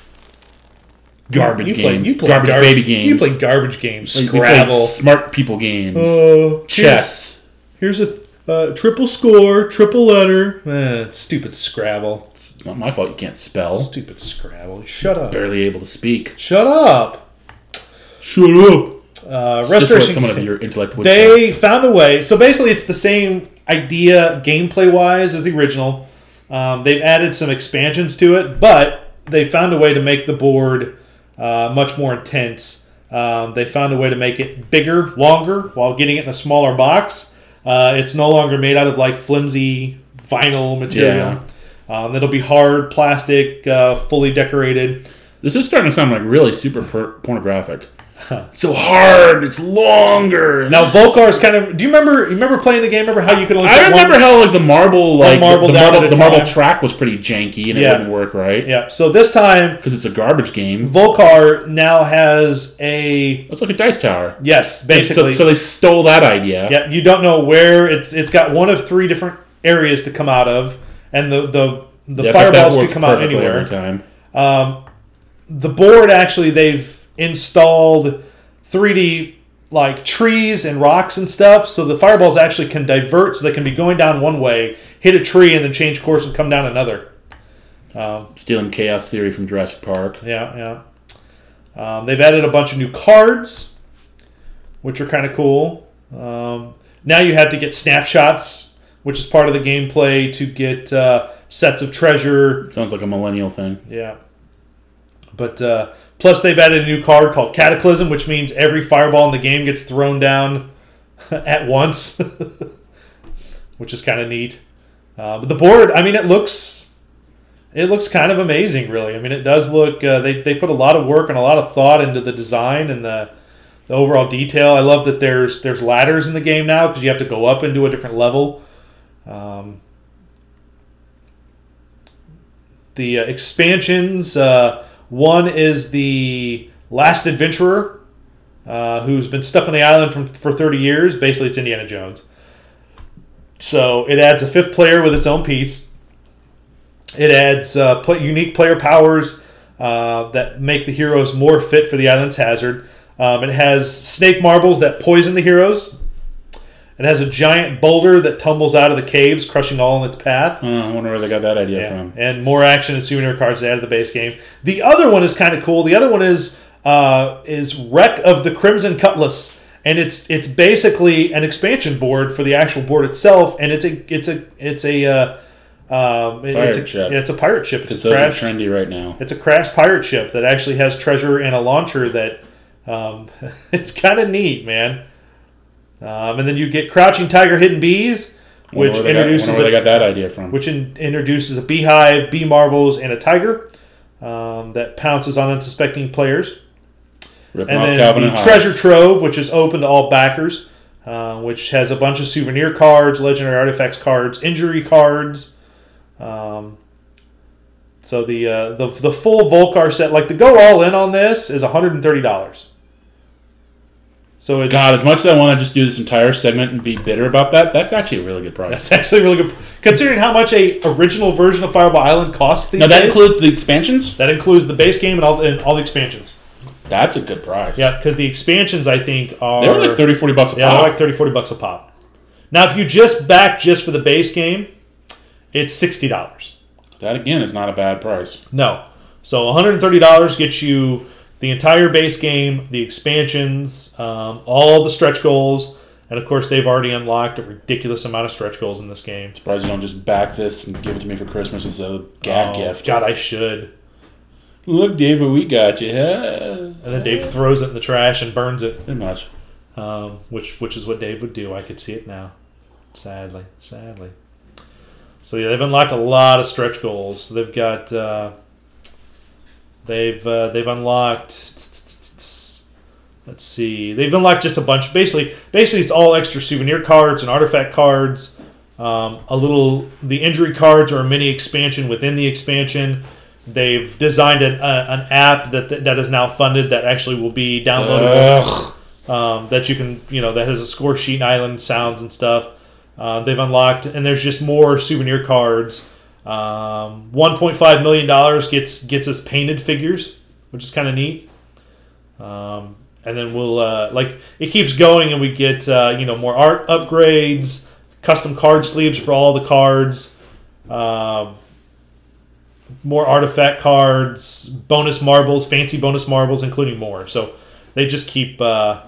Garbage you games, played, you played garbage gar- baby games. You played garbage games. We played Scrabble. smart people games, Uh, chess. here- here's a uh, triple score, triple letter. Eh, stupid Scrabble. It's not my fault you can't spell. Stupid Scrabble. Shut up. Barely able to speak. Shut up. Shut up. Uh, Just what Restoration. someone of your intellect would say. They found a way. So basically, it's the same idea gameplay wise as the original. Um, they've added some expansions to it, but they found a way to make the board uh, much more intense. Um, they found a way to make it bigger, longer, while getting it in a smaller box. Uh, it's no longer made out of like flimsy vinyl material. Um, it'll be hard plastic, uh, fully decorated. This is starting to sound like really super per- pornographic. So hard, it's longer. Now Volkar's kind of. Do you remember? You remember playing the game? Remember how you could only? I put remember one, how like the marble, like marble the, the down marble, at a the marble time. track was pretty janky and it Yeah. wouldn't work right Yeah. So this time, because it's a garbage game. Volkar now has a It's like a dice tower. yes, So, basically. so they stole that idea. yeah, you don't know where it's. It's got one of three different areas to come out of, and the the the Yeah, but that fireballs could works come out perfectly anywhere. every time. Um, the board actually they've installed three D like trees and rocks and stuff, so the fireballs actually can divert, so they can be going down one way, hit a tree, and then change course and come down another. Um, Stealing chaos theory from Jurassic Park. Yeah, yeah. Um, they've added a bunch of new cards, which are kind of cool. Um, now you have to get snapshots, which is part of the gameplay to get uh, sets of treasure. Sounds like a millennial thing. Yeah. But uh, plus they've added a new card called Cataclysm, which means every fireball in the game gets thrown down at once, which is kind of neat. Uh, but the board, I mean, it looks it looks kind of amazing, really. I mean, it does look. Uh, they they put a lot of work and a lot of thought into the design and the the overall detail. I love that there's there's ladders in the game now because you have to go up into a different level. Um, the uh, expansions. Uh, One is the Last Adventurer, uh, who's been stuck on the island from, for thirty years. Basically, it's Indiana Jones. So it adds a fifth player with its own piece. It adds uh, play, unique player powers uh, that make the heroes more fit for the island's hazard. Um, it has snake marbles that poison the heroes. It has a giant boulder that tumbles out of the caves, crushing all in its path. Uh, I wonder where they got that idea Yeah, from. and more action and souvenir cards added to the base game. The other one is kind of cool. The other one is uh, is Wreck of the Crimson Cutlass, and it's it's basically an expansion board for the actual board itself, and it's a it's a it's a uh, um, it- it's a Pirate ship. yeah, it's a pirate ship. It's Because a those are crashed trendy right now. it's a crashed pirate ship that actually has treasure and a launcher that um, it's kind of neat, man. Um, and then you get Crouching Tiger, Hidden Bees, which Wonder where they got- introduces wonder where a- they got that idea from. which in, introduces a beehive, bee marbles, and a tiger um, that pounces on unsuspecting players. Ripping And off then Calvin the and Hobbes. treasure trove, which is open to all backers, uh, which has a bunch of souvenir cards, legendary artifacts cards, injury cards, Um, so the uh, the the full Volcar set, like to go all in on this, is one hundred thirty dollars. So it's, God, as much as I want to just do this entire segment and be bitter about that, that's actually a really good price. That's actually really good, considering how much a original version of Fireball Island costs these Now that days. includes the expansions? That includes the base game and all and all the expansions. That's a good price. Yeah, because the expansions, I think, are... They were like thirty, forty bucks a yeah, pop. they're like thirty, forty bucks a pop. Now, if you just back just for the base game, it's sixty dollars. That, again, is not a bad price. No. So one hundred thirty dollars gets you the entire base game, the expansions, um, all the stretch goals, and of course they've already unlocked a ridiculous amount of stretch goals in this game. Surprised you don't just back this and give it to me for Christmas as a gag Oh, gift. God, I should. Look, Dave, what we got you. Huh? And then Dave throws it in the trash and burns it, Pretty much. um, which which is what Dave would do. I could see it now. Sadly, sadly. So yeah, they've unlocked a lot of stretch goals. They've got uh, they've uh, they've unlocked. Let's see. They've unlocked just a bunch. Basically, basically it's all extra souvenir cards and artifact cards. Um, a little the injury cards are a mini expansion within the expansion. They've designed an, uh, an app that that is now funded that actually will be downloadable. Um, that you can, you know, that has a score sheet and island sounds and stuff. Uh, they've unlocked, and there's just more souvenir cards. Um, one point five million dollars gets gets us painted figures, which is kind of neat. Um, and then we'll uh, like it keeps going, and we get uh, you know more art upgrades, custom card sleeves for all the cards. Um, more artifact cards, bonus marbles, fancy bonus marbles, including more. So they just keep uh,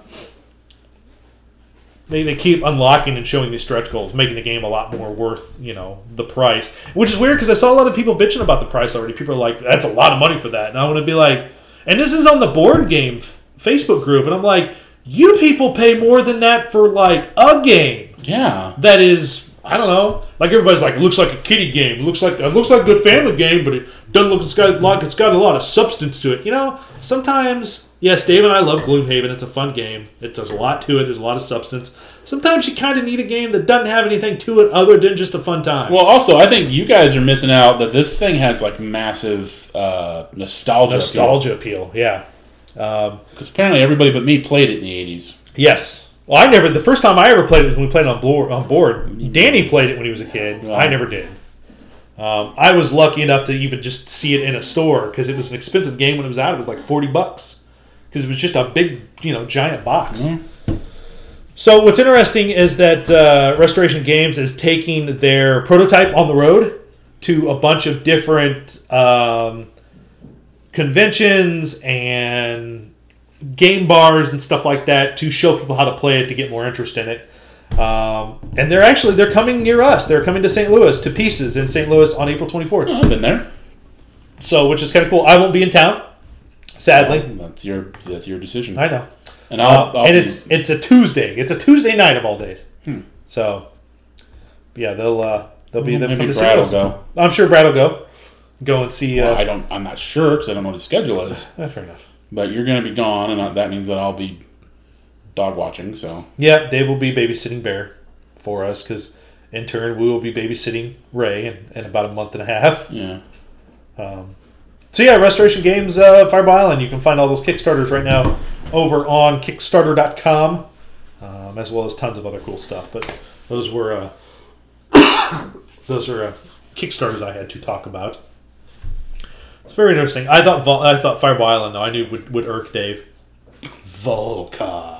they they keep unlocking and showing these stretch goals, making the game a lot more worth, you know, the price. Which is weird because I saw a lot of people bitching about the price already. People are like, "That's a lot of money for that," and I want to be like, and this is on the board game f- Facebook group, and I'm like, you people pay more than that for like a game Yeah. that is. I don't know. Like everybody's like, it looks like a kiddie game. It looks like it looks like a good family game, but it doesn't look it's got like it's got a lot of substance to it. You know, sometimes yes, Dave and I love Gloomhaven. It's a fun game. It, there's a lot to it. There's a lot of substance. Sometimes you kind of need a game that doesn't have anything to it other than just a fun time. Well, also, I think you guys are missing out that this thing has like massive uh, nostalgia. Nostalgia appeal. Yeah. Um, Because apparently everybody but me played it in the eighties. yes. Well, I never. The first time I ever played it was when we played it on board. On board. Danny played it when he was a kid. Yeah. I never did. Um, I was lucky enough to even just see it in a store because it was an expensive game when it was out. It was like forty bucks because it was just a big, you know, giant box. Mm-hmm. So what's interesting is that uh, Restoration Games is taking their prototype on the road to a bunch of different um, conventions and game bars and stuff like that to show people how to play it to get more interest in it. Um, and they're actually they're coming near us. They're coming to Saint Louis, to Pieces in Saint Louis on April twenty-fourth. Oh, I've been there. So, which is kind of cool. I won't be in town, sadly. That's your that's your decision. I know. And I'll, Uh, I'll and be- it's it's a Tuesday. It's a Tuesday night of all days. Hmm. So, yeah, they'll uh, they'll be they'll maybe come to Brad will Saint Louis. go. I'm sure Brad will go. Go and see. Uh, Well, I don't. I'm not sure because I don't know what the schedule is. eh, fair enough. But you're going to be gone, and that means that I'll be dog watching. So Yeah, Dave will be babysitting Bear for us because in turn we will be babysitting Ray in, in about a month and a half. yeah, Um, so yeah, Restoration Games, uh, Fireball Island. You can find all those Kickstarters right now over on Kickstarter dot com, um, as well as tons of other cool stuff. But those were uh, those are uh, Kickstarters I had to talk about. It's very interesting. I thought Vol- I thought Fireball Island though I knew would, would irk Dave. Volca.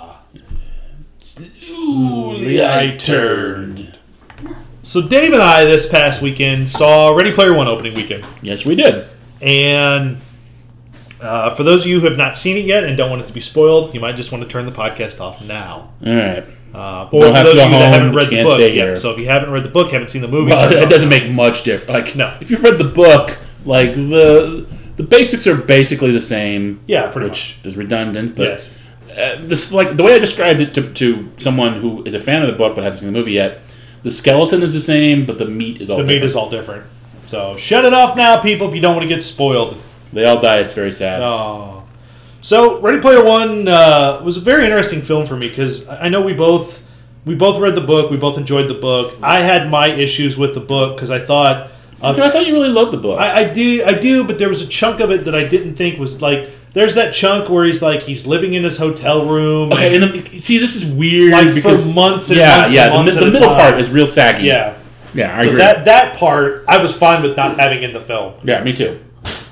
Slowly I turned. So Dave and I this past weekend saw Ready Player One opening weekend. Yes, we did. And uh, for those of you who have not seen it yet and don't want it to be spoiled, you might just want to turn the podcast off now. All right. Uh, or Don't for have those to of go you that home, haven't but read you the can't book stay yet, here. so if you haven't read the book, haven't seen the movie, Well, turn it off. doesn't make much difference. Like, No. if you've read the book, like the the basics are basically the same. Yeah, pretty which is redundant, but Yes. uh, this like the way I described it to, to someone who is a fan of the book but hasn't seen the movie yet. The skeleton is the same, but the meat is all The different. meat is all different. So shut it off now, people, if you don't want to get spoiled. They all die. It's very sad. Oh. So Ready Player One uh, was a very interesting film for me because I know we both we both read the book, we both enjoyed the book. I had my issues with the book because I thought Uh, Dude, I thought you really loved the book. I, I do, I do, but there was a chunk of it that I didn't think was like. There's that chunk where he's like he's living in his hotel room. Okay, and, and the, see, this is weird like because for months and yeah, months yeah, and months the, the at a middle time. part is real saggy. Yeah, yeah, I so agree. that that part I was fine with not having in the film. Yeah, me too.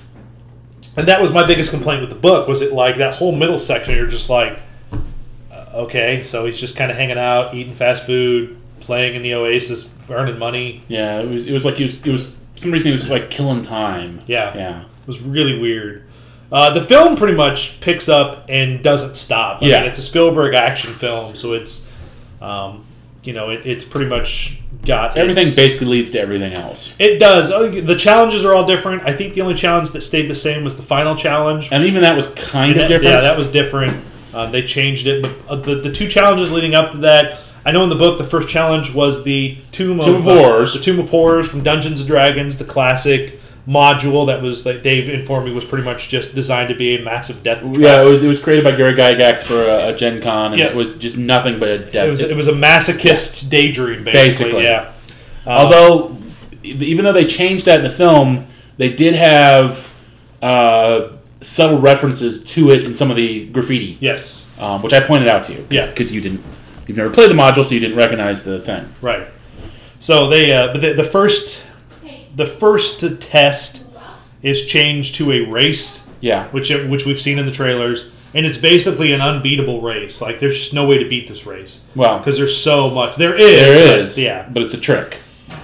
And that was my biggest complaint with the book. Was it like that whole middle section? You're just like, uh, okay, so he's just kind of hanging out, eating fast food, playing in the Oasis, earning money. Yeah, it was. It was like he was. It was for some reason he was like killing time. Yeah, yeah. It was really weird. Uh, the film pretty much picks up and doesn't stop. I Yeah. mean, it's a Spielberg action film, so it's, um, you know, it, it's pretty much got Everything its, basically leads to everything else. It does. Oh, the challenges are all different. I think the only challenge that stayed the same was the final challenge. And even that was kind And of that- different. Yeah, that was different. Uh, they changed it, but uh, the the two challenges leading up to that. I know in the book the first challenge was the Tomb, Tomb of, of uh, Horrors. the Tomb of Horrors from Dungeons and Dragons, the classic module that was like Dave informed me was pretty much just designed to be a massive death trap. Yeah, it was. It was created by Gary Gygax for a, a Gen Con, and Yeah. it was just nothing but a death. It was, it was a masochist's daydream, basically. Basically. Yeah. Um, Although, even though they changed that in the film, they did have uh, subtle references to it in some of the graffiti, yes, um, which I pointed out to you. Cause, Yeah. because you didn't, you've never played the module, so you didn't recognize the thing. right. So they, uh, but the, the first, the first test is changed to a race, Yeah, which which we've seen in the trailers, and it's basically an unbeatable race. Like there's just no way to beat this race well, because there's so much. There is, there but- is, yeah. but it's a trick.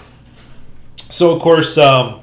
So of course, um,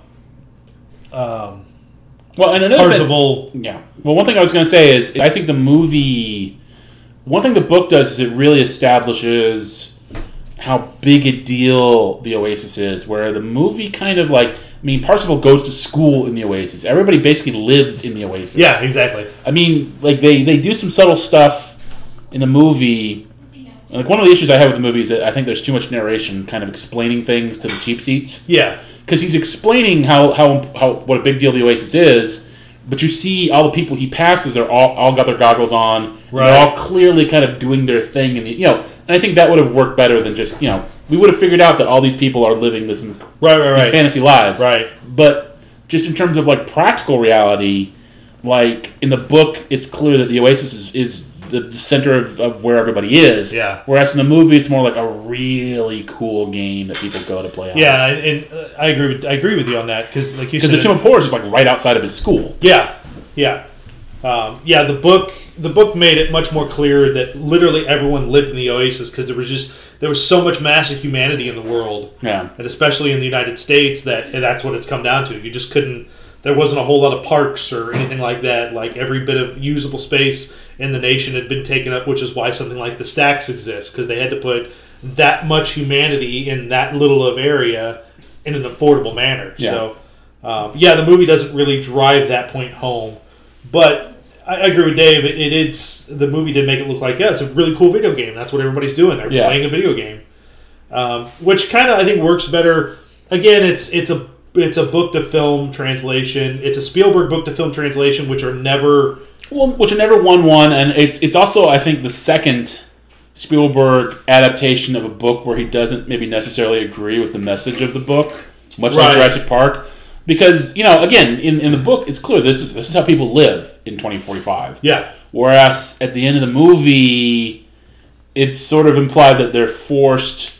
um, Well, and another thing, Parzival. yeah. Well, one thing I was going to say is I think the movie. One thing the book does is it really establishes how big a deal the Oasis is, where the movie kind of like. I mean, Parzival goes to school in the Oasis. Everybody basically lives in the Oasis. Yeah, exactly. I mean, like they, they do some subtle stuff in the movie. Like one of the issues I have with the movie is that I think there's too much narration, kind of explaining things to the cheap seats. Yeah, Because he's explaining how, how how what a big deal the Oasis is, but you see all the people he passes are all, all got their goggles on. Right. They're all clearly kind of doing their thing, and you know, and I think that would have worked better than just you know we would have figured out that all these people are living this inc- right, right, these right, fantasy lives. right. But just in terms of like practical reality, like in the book, it's clear that the Oasis is, is the, the center of, of where everybody is. Yeah. Whereas in the movie, it's more like a really cool game that people go to play on. Yeah, and uh, I agree with I agree with you on that because like you said, Because the Tomb of Horrors is like right outside of his school. yeah, yeah, um, yeah. The book the book made it much more clear that literally everyone lived in the Oasis because there was just there was so much massive humanity in the world, Yeah. and especially in the United States that and that's what it's come down to. You just couldn't. There wasn't a whole lot of parks or anything like that. Like every bit of usable space in the nation had been taken up, which is why something like the Stacks exists because they had to put that much humanity in that little of area in an affordable manner. Yeah. So, um, yeah, the movie doesn't really drive that point home, but I, I agree with Dave. It, it it's the movie did make it look like yeah, it's a really cool video game. That's what everybody's doing. They're Yeah. playing a video game, um, which kind of I think works better. Again, it's it's a it's a book to film translation. It's a Spielberg book to film translation, which are never Well, which never won one, and it's it's also I think the second Spielberg adaptation of a book where he doesn't maybe necessarily agree with the message of the book, much like Right. Jurassic Park. Because you know, again, in, in the book, it's clear this is this is how people live in twenty forty-five. yeah Whereas at the end of the movie, it's sort of implied that they're forced,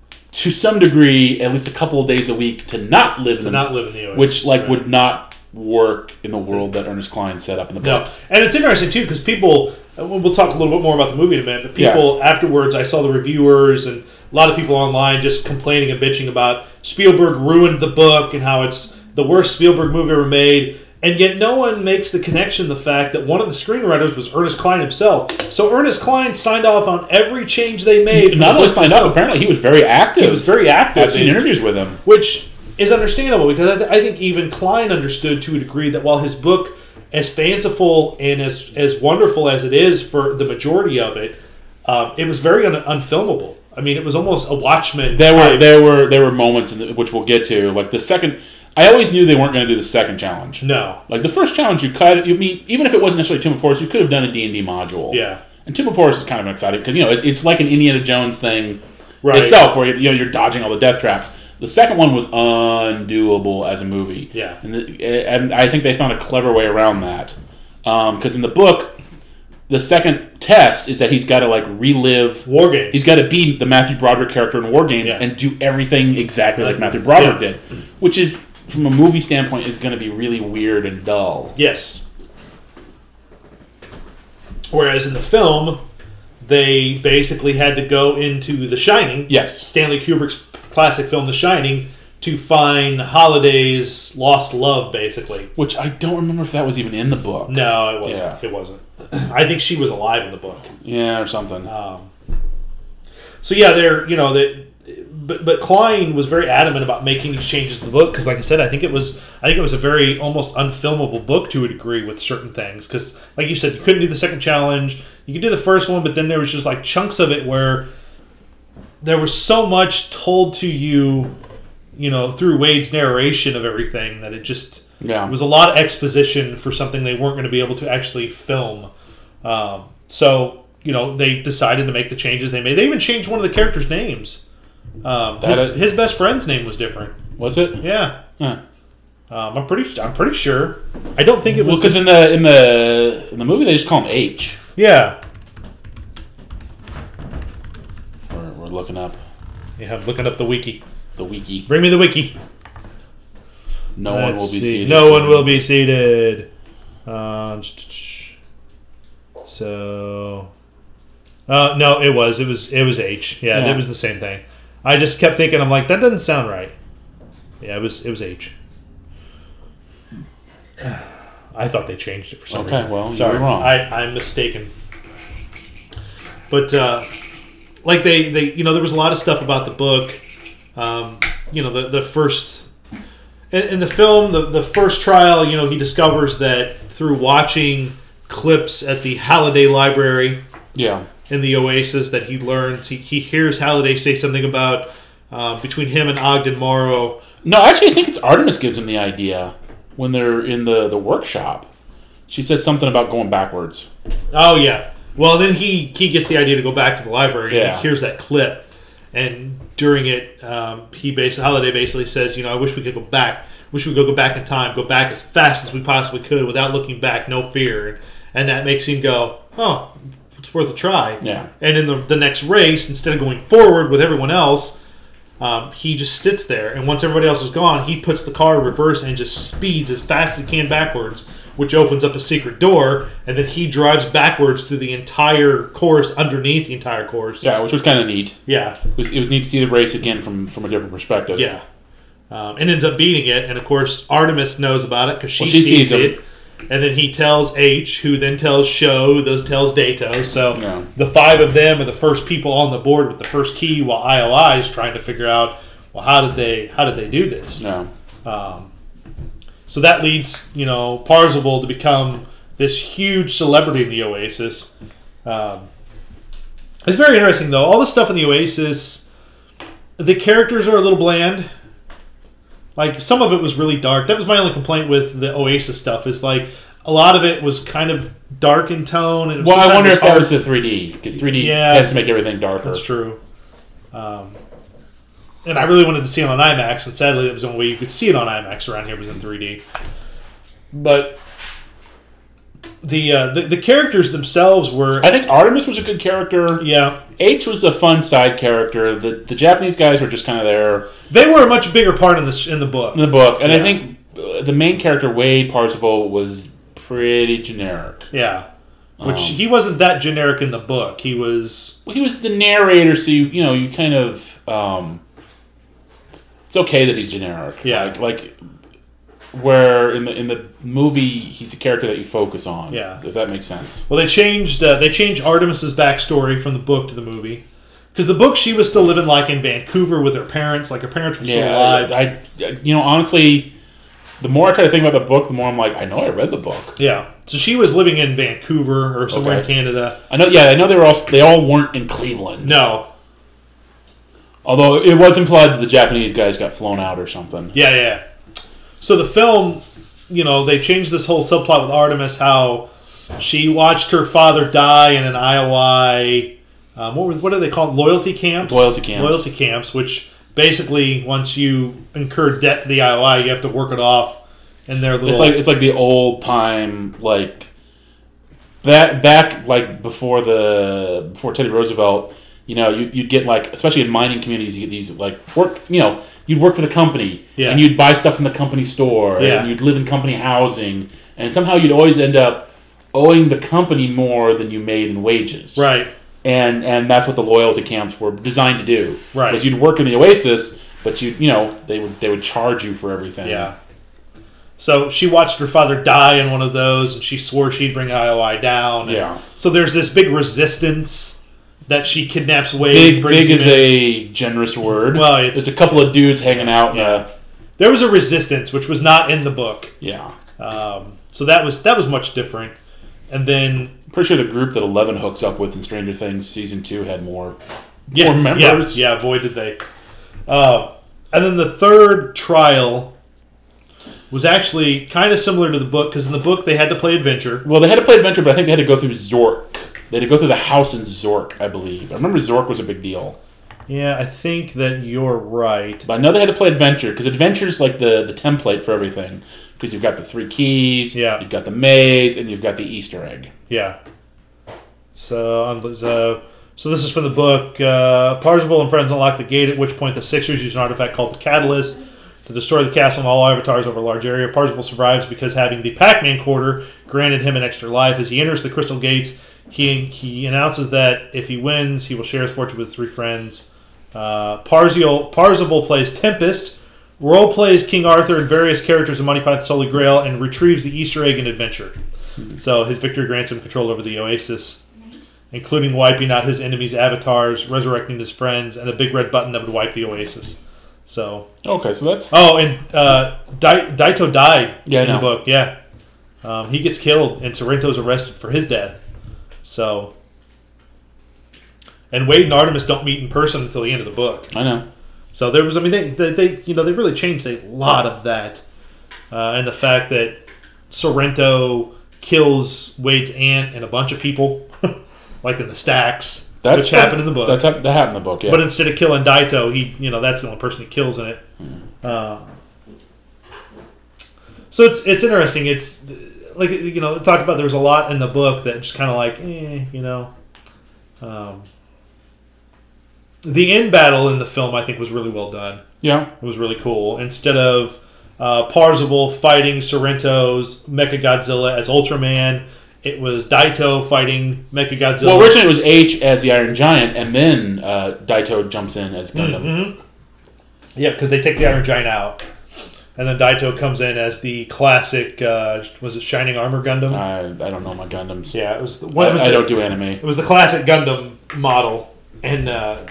to some degree, at least a couple of days a week, to not live in to the not live in the Oasis, which like right. would not work in the world that Ernest Cline set up in the book. No, and it's interesting too because people. We'll we'll talk a little bit more about the movie in a minute. But people afterwards, I saw the reviewers and a lot of people online just complaining and bitching about Spielberg ruined the book and how it's the worst Spielberg movie ever made. And yet no one makes the connection, the fact that one of the screenwriters was Ernest Cline himself. So Ernest Cline signed off on every change they made. from Not the only book signed to up, film. apparently he was very active. He was very active. I've seen in- interviews with him. which is understandable because I, th- I think even Klein understood to a degree that while his book, as fanciful and as as wonderful as it is for the majority of it, um, it was very un- unfilmable. I mean, it was almost a Watchmen. There were type. there were there were moments in the, which we'll get to. Like the second, I always knew they weren't going to do the second challenge. No. Like the first challenge, you could. You mean even if it wasn't necessarily Tomb of Horrors, you could have done a D and D module. Yeah. And Tomb of Horrors is kind of exciting because you know it, it's like an Indiana Jones thing Right. itself, where you know you're dodging all the death traps. The second one was undoable as a movie. Yeah. And, the, and I think they found a clever way around that. Because um, in the book, the second test is that he's got to like relive War Games. He's got to be the Matthew Broderick character in War Games Yeah. and do everything exactly like Matthew Broderick Yeah. did, which is, from a movie standpoint, is going to be really weird and dull. Yes. Whereas in the film, they basically had to go into The Shining. Yes. Stanley Kubrick's classic film, The Shining, to find Holliday's lost love, basically. Which I don't remember if that was even in the book. No, it wasn't. Yeah. It wasn't. I think she was alive in the book. Yeah, or something. Um, so yeah, they're you know they, but but Klein was very adamant about making these changes to the book because, like I said, I think it was I think it was a very almost unfilmable book to a degree with certain things because, like you said, you couldn't do the second challenge. You could do the first one, but then there was just like chunks of it where there was so much told to you, you know, through Wade's narration of everything that it just Yeah. it was a lot of exposition for something they weren't going to be able to actually film. Um, so, you know, they decided to make the changes they made. They even changed one of the characters' names. Um, his, That- his best friend's name was different. Was it? Yeah, Huh. um, I'm pretty. I'm pretty sure. I don't think it was. Well, because this- in the in the in the movie they just call him H. yeah, We're, we're looking up yeah. I'm looking up the wiki. the wiki. Bring me the wiki. No one Let's will be see. seated. No one will be seated. Um, so, uh, no, it was. It was. It was H. Yeah, Yeah. it was the same thing. I just kept thinking. I'm like, that doesn't sound right. Yeah, it was. It was H. I thought they changed it for some Okay, reason. well, you Sorry, were wrong. I, I'm mistaken. But uh, like they, they, you know, there was a lot of stuff about the book. Um, you know, the the first. In, in the film, the, the first trial, you know, he discovers that through watching clips at the Halliday Library Yeah. in the Oasis that he learns, he, he hears Halliday say something about uh, between him and Ogden Morrow. No, actually, I think it's Artemis gives him the idea when they're in the, the workshop. She says something about going backwards. Oh, yeah. Well, then he, he gets the idea to go back to the library and Yeah. he hears that clip. And during it, um, he basically, Halliday basically says, you know, I wish we could go back. Wish we could go back in time, go back as fast as we possibly could without looking back, no fear. And that makes him go, oh, it's worth a try. Yeah. And in the, the next race, instead of going forward with everyone else, um, he just sits there. And once everybody else is gone, he puts the car in reverse and just speeds as fast as he can backwards, which opens up a secret door. And then he drives backwards through the entire course, underneath the entire course. Yeah, which was kind of neat. Yeah. It was, it was neat to see the race again from, from a different perspective. Yeah. Um, and ends up beating it. And, of course, Artemis knows about it because she, Well, she sees, sees him. it. And then he tells H, who then tells Sho, who those tells Dato. So Yeah. the five of them are the first people on the board with the first key, while I O I is trying to figure out, well, how did they how did they do this? Yeah. Um, so that leads, you know, Parzival to become this huge celebrity in the Oasis. Um, it's very interesting, though. All the stuff in the Oasis, the characters are a little bland. Like, some of it was really dark. That was my only complaint with the Oasis stuff, is like, a lot of it was kind of dark in tone. And it was Well, I sometimes wonder if that hard- was the three D, because three D Yeah. tends to make everything darker. That's true. Um, and I really wanted to see it on IMAX, and sadly, it was the only way you could see it on IMAX around here was in three D. But the uh, the, the characters themselves were, I think Artemis was a good character. yeah, H was a fun side character. The the Japanese guys were just kind of there they were a much bigger part in this in the book. in the book. And I Yeah. think uh, the main character, Wade Parzival, was pretty generic. Yeah, which Um, he wasn't that generic in the book. He was, Well, he was the narrator, so you, you know, you kind of... Um, it's okay that he's generic. Yeah. Like, like where in the in the movie, he's the character that you focus on. Yeah. If that makes sense. well, they changed uh, they changed Artemis's backstory from the book to the movie. Because the book, she was still living like in Vancouver with her parents, like her parents were still Yeah, alive. I, I, you know, honestly, the more I try to think about the book, the more I'm like, I know I read the book. Yeah, so she was living in Vancouver or somewhere Okay. in Canada. I know, yeah, I know they were all they all weren't in Cleveland. No, Although it was implied that the Japanese guys got flown out or something. yeah, yeah. So the film, you know, they changed this whole subplot with Artemis, how she watched her father die in an I O I. Um, what were, what are they called? Loyalty camps. Loyalty camps. Loyalty camps, which basically once you incur debt to the I O I, you have to work it off. And their little It's like it's like the old time like back back like before the before Teddy Roosevelt. You know, you, you'd get like, especially in mining communities, you get these like work. You know, you'd work for the company, yeah. and you'd buy stuff from the company store, yeah. and you'd live in company housing, and somehow you'd always end up owing the company more than you made in wages. Right. And and that's what the loyalty camps were designed to do. Right. Because you'd work in the Oasis, but you you know they would they would charge you for everything. Yeah. So she watched her father die in one of those, and she swore she'd bring I O I down. And Yeah. So there's this big resistance that she kidnaps Wade. Big brings big is him in. a generous word. Well, it's, There's a couple of dudes hanging out. Yeah. In a, there was a resistance, which was not in the book. yeah. Um, so that was that was much different. And then Pretty sure the group that Eleven hooks up with in Stranger Things season two had more, yeah, more members. Yeah, yeah, boy did they. Uh, and then the third trial was actually kind of similar to the book, because in the book they had to play adventure. Well, they had to play adventure, but I think they had to go through Zork. They had to go through the house in Zork, I believe. I remember Zork was a big deal. Yeah, I think that you're right. But I know they had to play adventure, because adventure is like the, the template for everything. Because you've got the three keys, Yeah. you've got the maze, and you've got the Easter egg. Yeah. So, um, so, so this is from the book. Uh, Parzival and friends unlock the gate, at which point the Sixers use an artifact called the Catalyst to destroy the castle and all avatars over a large area. Parzival survives because having the Pac-Man quarter granted him an extra life. As he enters the Crystal Gates, he he announces that if he wins, he will share his fortune with three friends. Uh, Parzival, Parzival plays Tempest, role plays King Arthur and various characters in Monty Python's Holy Grail, and retrieves the Easter egg in Adventure. So his victory grants him control over the Oasis, including wiping out his enemies' avatars, resurrecting his friends, and a big red button that would wipe the Oasis. So Okay, so that's... oh, and uh, Dai- Daito died Yeah, I in the know. book. Yeah, um, he gets killed, and Sorrento's arrested for his death. So, and Wade and Artemis don't meet in person until the end of the book. I know. So there was, I mean, they, they, they you know, they really changed a lot of that, uh, and the fact that Sorrento kills Wade's aunt and a bunch of people, like in the stacks, That's which happened in the book. That's hap- that happened in the book, yeah. But instead of killing Daito, he, you know, that's the only person he kills in it. Uh, so it's it's interesting. It's like, you know, talked about. There's a lot in the book that just kind of like, eh, you know. Um, the end battle in the film, I think, was really well done. yeah. It was really cool. Instead of uh, Parzival fighting Sorrento's Mechagodzilla as Ultraman, it was Daito fighting Mechagodzilla. Well, originally it was H as the Iron Giant, and then uh, Daito jumps in as Gundam. Mm-hmm. Yeah, because they take the Iron Giant out. And then Daito comes in as the classic, uh, was it Shining Armor Gundam? I, I don't know my Gundams. yeah, it was the, I, what was I the, don't do anime. It was the classic Gundam model. And uh,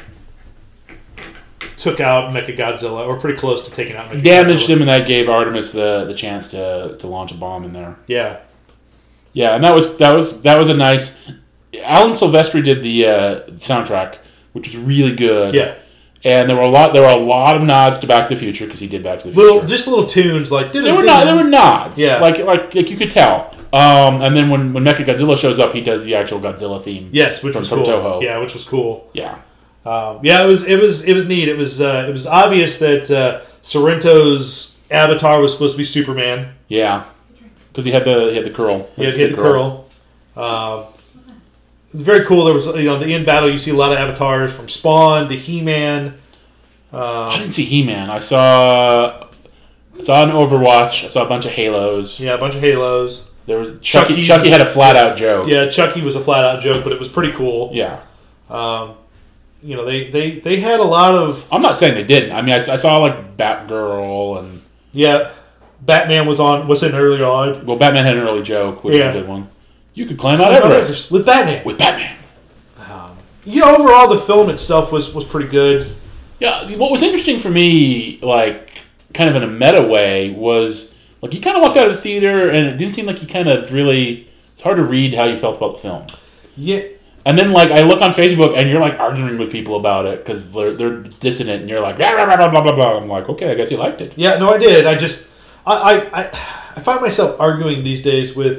took out Mechagodzilla, or pretty close to taking out Mechagodzilla. Damaged him, and that gave Artemis the, the chance to, to launch a bomb in there. Yeah. Yeah, and that was that was that was a nice. Alan Silvestri did the uh, soundtrack, which was really good. Yeah. And there were a lot. There were a lot of nods to Back to the Future because he did Back to the Future. Little, just little tunes like... There were not. There were nods. Yeah. Like like like you could tell. Um, and then when when Mechagodzilla shows up, he does the actual Godzilla theme. Yes, which from, was from cool. Toho. Yeah, which was cool. Yeah. Um, yeah, it was it was it was neat. It was uh, it was obvious that uh, Sorrento's avatar was supposed to be Superman. Yeah. Because he had the he had the curl. He had, he had the curl. Uh, it's very cool. There was, you know, the end battle. You see a lot of avatars from Spawn to He-Man. I Um, didn't see He-Man. I saw I saw an Overwatch. I saw a bunch of Halos. yeah, a bunch of Halos. There was Chucky. Chucky's- Chucky had a flat out joke. Yeah, Chucky was a flat out joke, but it was pretty cool. Yeah. Um, you know, they, they, they had a lot of I'm not saying they didn't. I mean, I, I saw like Batgirl and yeah. Batman was on was in early on. well, Batman had an early joke, which Yeah. is a good one. You could climb Mount Everest with Batman. with Batman. You know, overall, the film itself was, was pretty good. Yeah. What was interesting for me, like kind of in a meta way, was like you kind of walked out of the theater and it didn't seem like you kind of really. It's hard to read how you felt about the film. Yeah. And then, like, I look on Facebook, and you're, like, arguing with people about it, because they're, they're dissonant, and you're like, blah, blah, blah, blah, blah, blah. I'm like, okay, I guess you liked it. Yeah, no, I did. I just, I, I, I, I find myself arguing these days with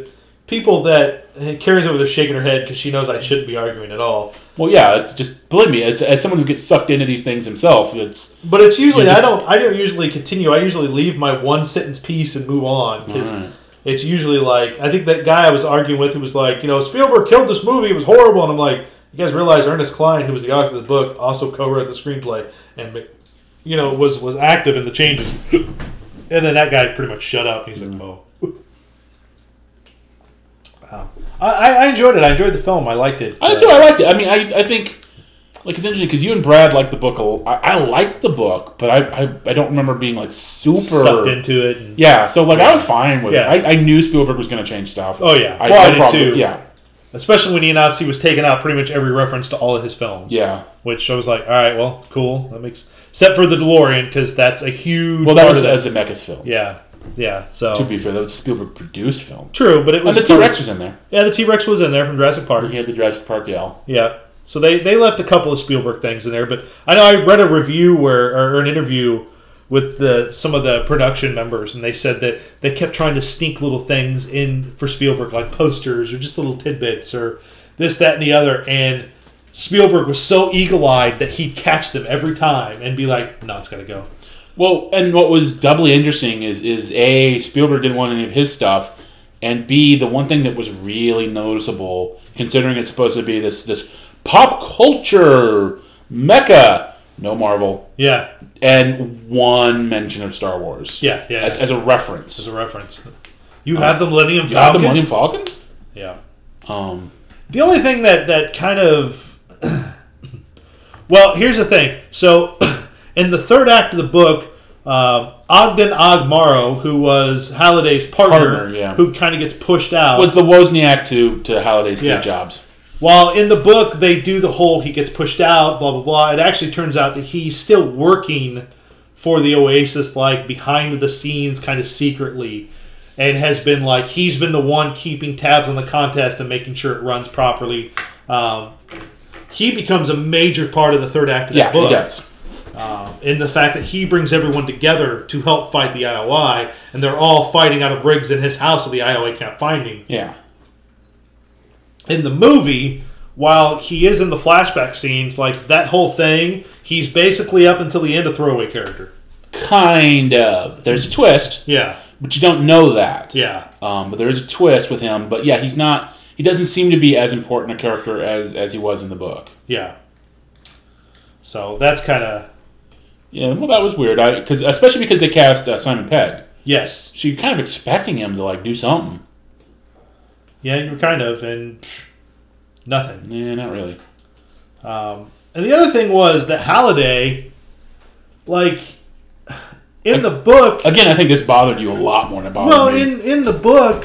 people that Karen's over there shaking her head because she knows I shouldn't be arguing at all. Well, yeah, it's just believe me, as, as someone who gets sucked into these things himself, it's. But it's usually just, I don't I don't usually continue. I usually leave my one sentence piece and move on because right. it's usually like I think that guy I was arguing with who was like, you know, Spielberg killed this movie. It was horrible, and I'm like, you guys realize Ernest Cline, who was the author of the book, also co-wrote the screenplay and you know was was active in the changes. And then that guy pretty much shut up. He's like, oh. Wow. I, I enjoyed it. I enjoyed the film. I liked it. I did too. I liked it. I mean, I I think like it's interesting because you and Brad liked the book. A, I, I liked the book, but I, I I don't remember being like super sucked into it. And, yeah, so like yeah. I was fine with yeah. it. I, I knew Spielberg was going to change stuff. Oh yeah, I, well, I, I did probably, too. Yeah, especially when he announced he was taking out pretty much every reference to all of his films. Yeah, which I was like, all right, well, cool. That makes except for the DeLorean because that's a huge. Well, that part was of a Zemeckis film. Yeah. Yeah, so to be fair, that was a Spielberg produced film. True, but it was and the T Rex was in there. Yeah, the T Rex was in there from Jurassic Park. He had the Jurassic Park yell. Yeah, so they, they left a couple of Spielberg things in there, but I know I read a review where or an interview with the some of the production members, and they said that they kept trying to sneak little things in for Spielberg, like posters or just little tidbits or this, that, and the other, and Spielberg was so eagle-eyed that he'd catch them every time and be like, "No, it's got to go." Well, and what was doubly interesting is, is A, Spielberg didn't want any of his stuff, and B, the one thing that was really noticeable, considering it's supposed to be this this pop culture mecca, no Marvel. Yeah. And one mention of Star Wars. Yeah, yeah. As, as a reference. As a reference. You uh, have the Millennium you Falcon? have the Millennium Falcon? Yeah. Um, the only thing that, that kind of... well, here's the thing. So... in the third act of the book, uh, Ogden Ogmaro, who was Halliday's partner, partner yeah. who kind of gets pushed out, was the Wozniak to, to Halliday's yeah. Steve Jobs. While in the book, they do the whole he gets pushed out, blah, blah, blah. It actually turns out that he's still working for the Oasis, like, behind the scenes, kind of secretly, and has been, like, he's been the one keeping tabs on the contest and making sure it runs properly. Um, he becomes a major part of the third act of yeah, the book. Yeah, he does. Um, in the fact that he brings everyone together to help fight the I O I, and they're all fighting out of rigs in his house so the I O I can't find him. Yeah. In the movie, while he is in the flashback scenes, like that whole thing, he's basically up until the end a throwaway character. Kind of. There's a twist. Yeah. But you don't know that. Yeah. Um, but there is a twist with him. But yeah, he's not. He doesn't seem to be as important a character as, as he was in the book. Yeah. So that's kind of... Yeah, well, that was weird. I because especially because they cast uh, Simon Pegg. Yes. So you're kind of expecting him to like do something. Yeah, you were kind of, and pff, nothing. Yeah, not really. Um, and the other thing was that Halliday, like, in I, the book... Again, I think this bothered you a lot more than it bothered well, me. Well, in, in the book,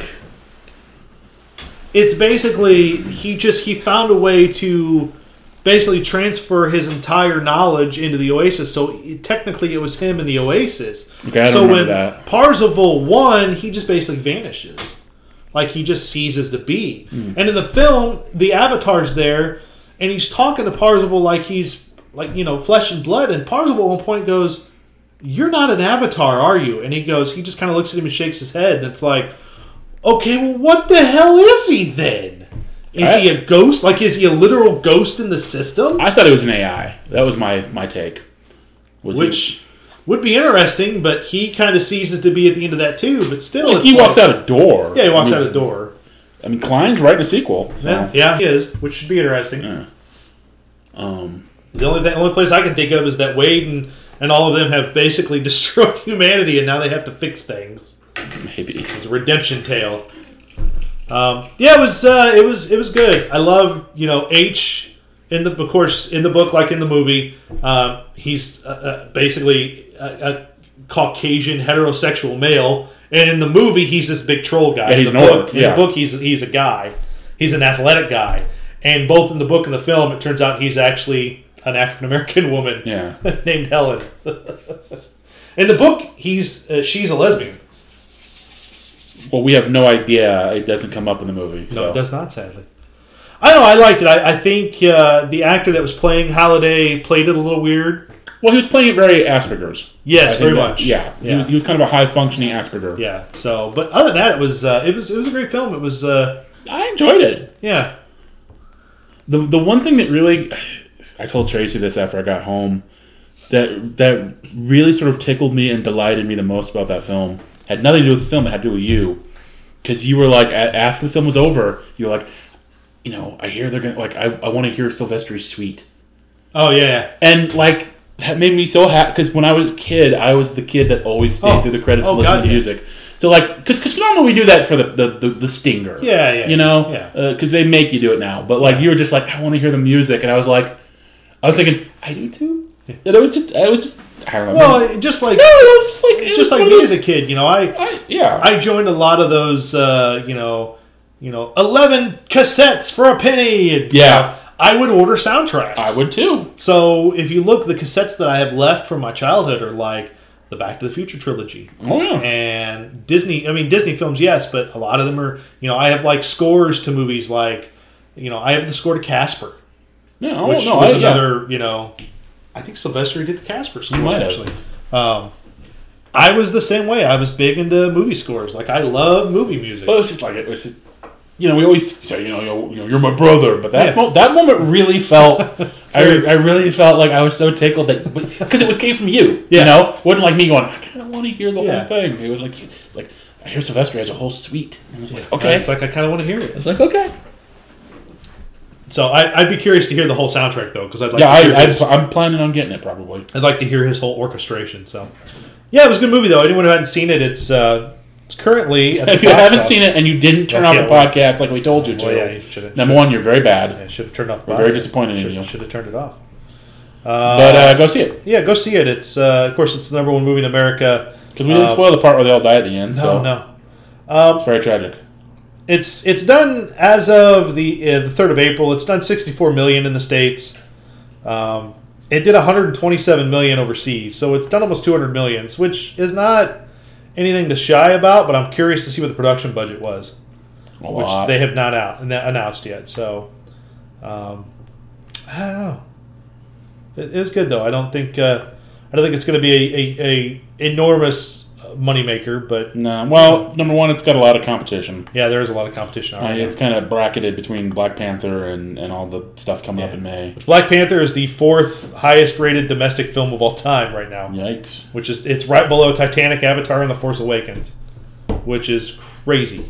it's basically, he just, he found a way to... basically transfer his entire knowledge into the Oasis. So it, technically it was him in the Oasis. Okay, I don't so remember when that. Parzival won, he just basically vanishes. Like he just ceases to be. Mm. And in the film, the Avatar's there, and he's talking to Parzival like he's, like, you know, flesh and blood. And Parzival at one point goes, "You're not an Avatar, are you?" And he goes, he just kind of looks at him and shakes his head. And it's like, okay, well, what the hell is he then? Is I, he a ghost? Like, is he a literal ghost in the system? I thought it was an A I. That was my, my take. Was Which he, would be interesting, but he kind of ceases to be at the end of that too. But still, like it's he like, walks out a door. Yeah, he walks I mean, out a door. I mean, Klein's writing a sequel. So. Yeah, yeah, he is, which should be interesting. Yeah. Um, the only thing, only place I can think of is that Wade and, and all of them have basically destroyed humanity, and now they have to fix things. Maybe it's a redemption tale. Um, yeah, it was uh, it was it was good. I love you know H in the of course in the book like in the movie. Um, he's uh, uh, basically a, a Caucasian heterosexual male, and in the movie he's this big troll guy. Yeah, he's in the an book, orc. in Yeah. the book he's he's a guy. He's an athletic guy, and both in the book and the film, it turns out he's actually an African American woman. Yeah. named Helen. In the book, he's uh, she's a lesbian. Well, we have no idea. It doesn't come up in the movie. So. No, it does not, sadly. I don't know. I liked it. I, I think uh, the actor that was playing Halliday played it a little weird. Well, he was playing it very Asperger's. Yes, I think very that- much. Yeah, He, Yeah. was, he was kind of a high functioning Asperger. Yeah. So, but other than that, it was uh, it was it was a great film. It was uh, I enjoyed it. yeah. The the one thing that really, I told Tracy this after I got home, that that really sort of tickled me and delighted me the most about that film had nothing to do with the film. It had to do with you, because you were like, a- after the film was over, you were like, you know, I hear they're gonna like, I, I want to hear Sylvester's Suite, Oh yeah. and like that made me so happy because when I was a kid, I was the kid that always stayed Oh. through the credits Oh, to listen God, to the yeah. music. So like, because because normally we do that for the the, the, the stinger. Yeah, yeah, You know, yeah. because they make you do it now. But like, you were just like, I want to hear the music, and I was like, I was thinking, I do too. And I was just, I was just, I don't know. Well, it- just like no, it was just like, it just was like one me of as those- a kid, you know, I I, yeah, I joined a lot of those, uh, you know, you know, eleven cassettes for a penny. And, you Yeah. know, I would order soundtracks. I would too. So if you look, the cassettes that I have left from my childhood are like the Back to the Future trilogy. Oh yeah, And Disney, I mean, Disney films, yes, but a lot of them are, you know, I have like scores to movies like, you know, I have the score to Casper, yeah. Oh, which no, was I, yeah. another, you know, I think Sylvester did the Casper score, might have. actually. Um, I was the same way. I was big into movie scores. Like, I love movie music. But it was just like it was just, you know, we always say, you know, you you know, you're my brother, but that Yeah. mo- that moment really felt, I, I really felt like I was so tickled that because it was came from you, Yeah. you know, it wasn't like me going, I kind of want to hear the Yeah. whole thing. It was like, like I hear Sylvester has a whole suite, and I was like, okay, It's like, I kind of want to hear I it. was like, okay, So I, I'd be curious to hear the whole soundtrack, though, because I'd like yeah, to hear I, his, I, I'm planning on getting it probably. I'd like to hear his whole orchestration. So, yeah, it was a good movie, though. Anyone who hadn't seen it, it's uh, it's currently at the If you box haven't office. seen it and you didn't turn Okay, off the well- podcast like we told you to, Well, yeah, you should've- number one, you're very bad, Yeah, should have turned off. the We're very volume. disappointed in should, you. Should have turned it off. but uh, go see it Yeah, go see it. It's uh, of course it's the number one movie in America. because we didn't Um, spoil the part where they all die at the end, No, so no. Um, it's very tragic. it's it's done as of the uh, the third of April. It's done sixty-four million in the states. Um, it did one hundred twenty-seven million overseas, so it's done almost two hundred million, which is not anything to shy about. But I'm curious to see what the production budget was, A which lot. they have not out announced yet. So um, I don't know. It is good though. I don't think uh, I don't think it's going to be a, a, a enormous moneymaker, but No, well, number one, it's got a lot of competition. yeah, there is a lot of competition. Uh, Already. it's kind of bracketed between Black Panther and, and all the stuff coming up in May. Black Panther is the fourth highest rated domestic film of all time right now, Yikes. which is it's right below Titanic, Avatar, and The Force Awakens, which is crazy.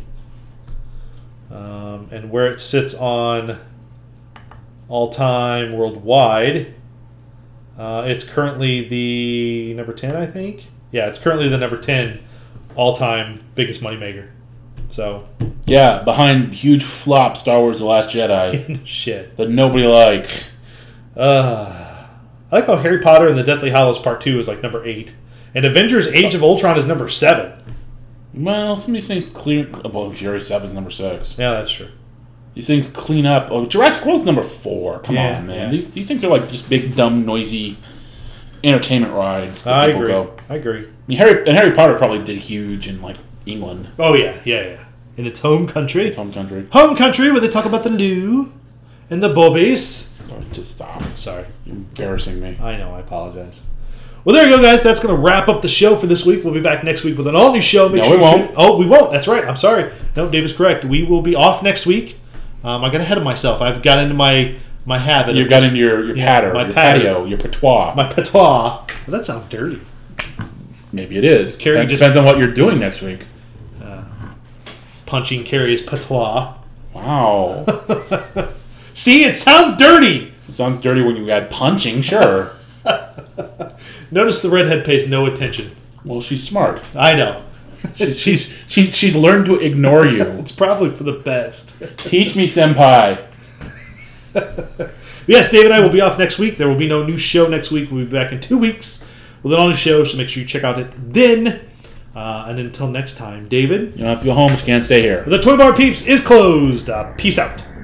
Um, and where it sits on all time worldwide, uh, it's currently the number ten, I think. Yeah, it's currently the number ten all time biggest moneymaker. So Yeah, behind huge flop Star Wars The Last Jedi shit. that nobody likes. Uh, I like how Harry Potter and the Deathly Hallows Part Two is like number eight, and Avengers: Age of Ultron is number seven. Well, some of these things clean... Well, Fury seven is number six. Yeah, that's true. These things clean up. Oh, Jurassic World's number four. Come Yeah, on, man. yeah. These these things are like just big, dumb, noisy entertainment rides that I people agree. go. I agree. I mean, Harry, and Harry Potter probably did huge in, like, England. Oh yeah, yeah, yeah. In its home country, Its home country. home country where they talk about the loo and the bobbies. Oh, just stop. Sorry, You're embarrassing me. I know. I apologize. Well, there you go, guys. That's going to wrap up the show for this week. We'll be back next week with an all new show. Make No, sure we you won't. tune- Oh, we won't. That's right. I'm sorry. No, Dave is correct. We will be off next week. Um, I got ahead of myself. I've got into my my habit. You of got just- into your, your yeah, patter, my your patter. patio, your patois. my patois. Well, that sounds dirty. Maybe it is. Carrie That just- depends on what you're doing next week. Punching Carrie's patois. Wow. See, it sounds dirty. It sounds dirty when you add punching, sure. Notice the redhead pays no attention. Well, she's smart. I know. She's, she's, she's, she's learned to ignore you. It's probably for the best. Teach me, senpai. Yes, Dave and I will be off next week. There will be no new show next week. We'll be back in two weeks with an all new show, so make sure you check out it then. Uh, and until next time, David, You don't have to go home, but you can't stay here. the Toy Bar Peeps is closed. Uh, peace out.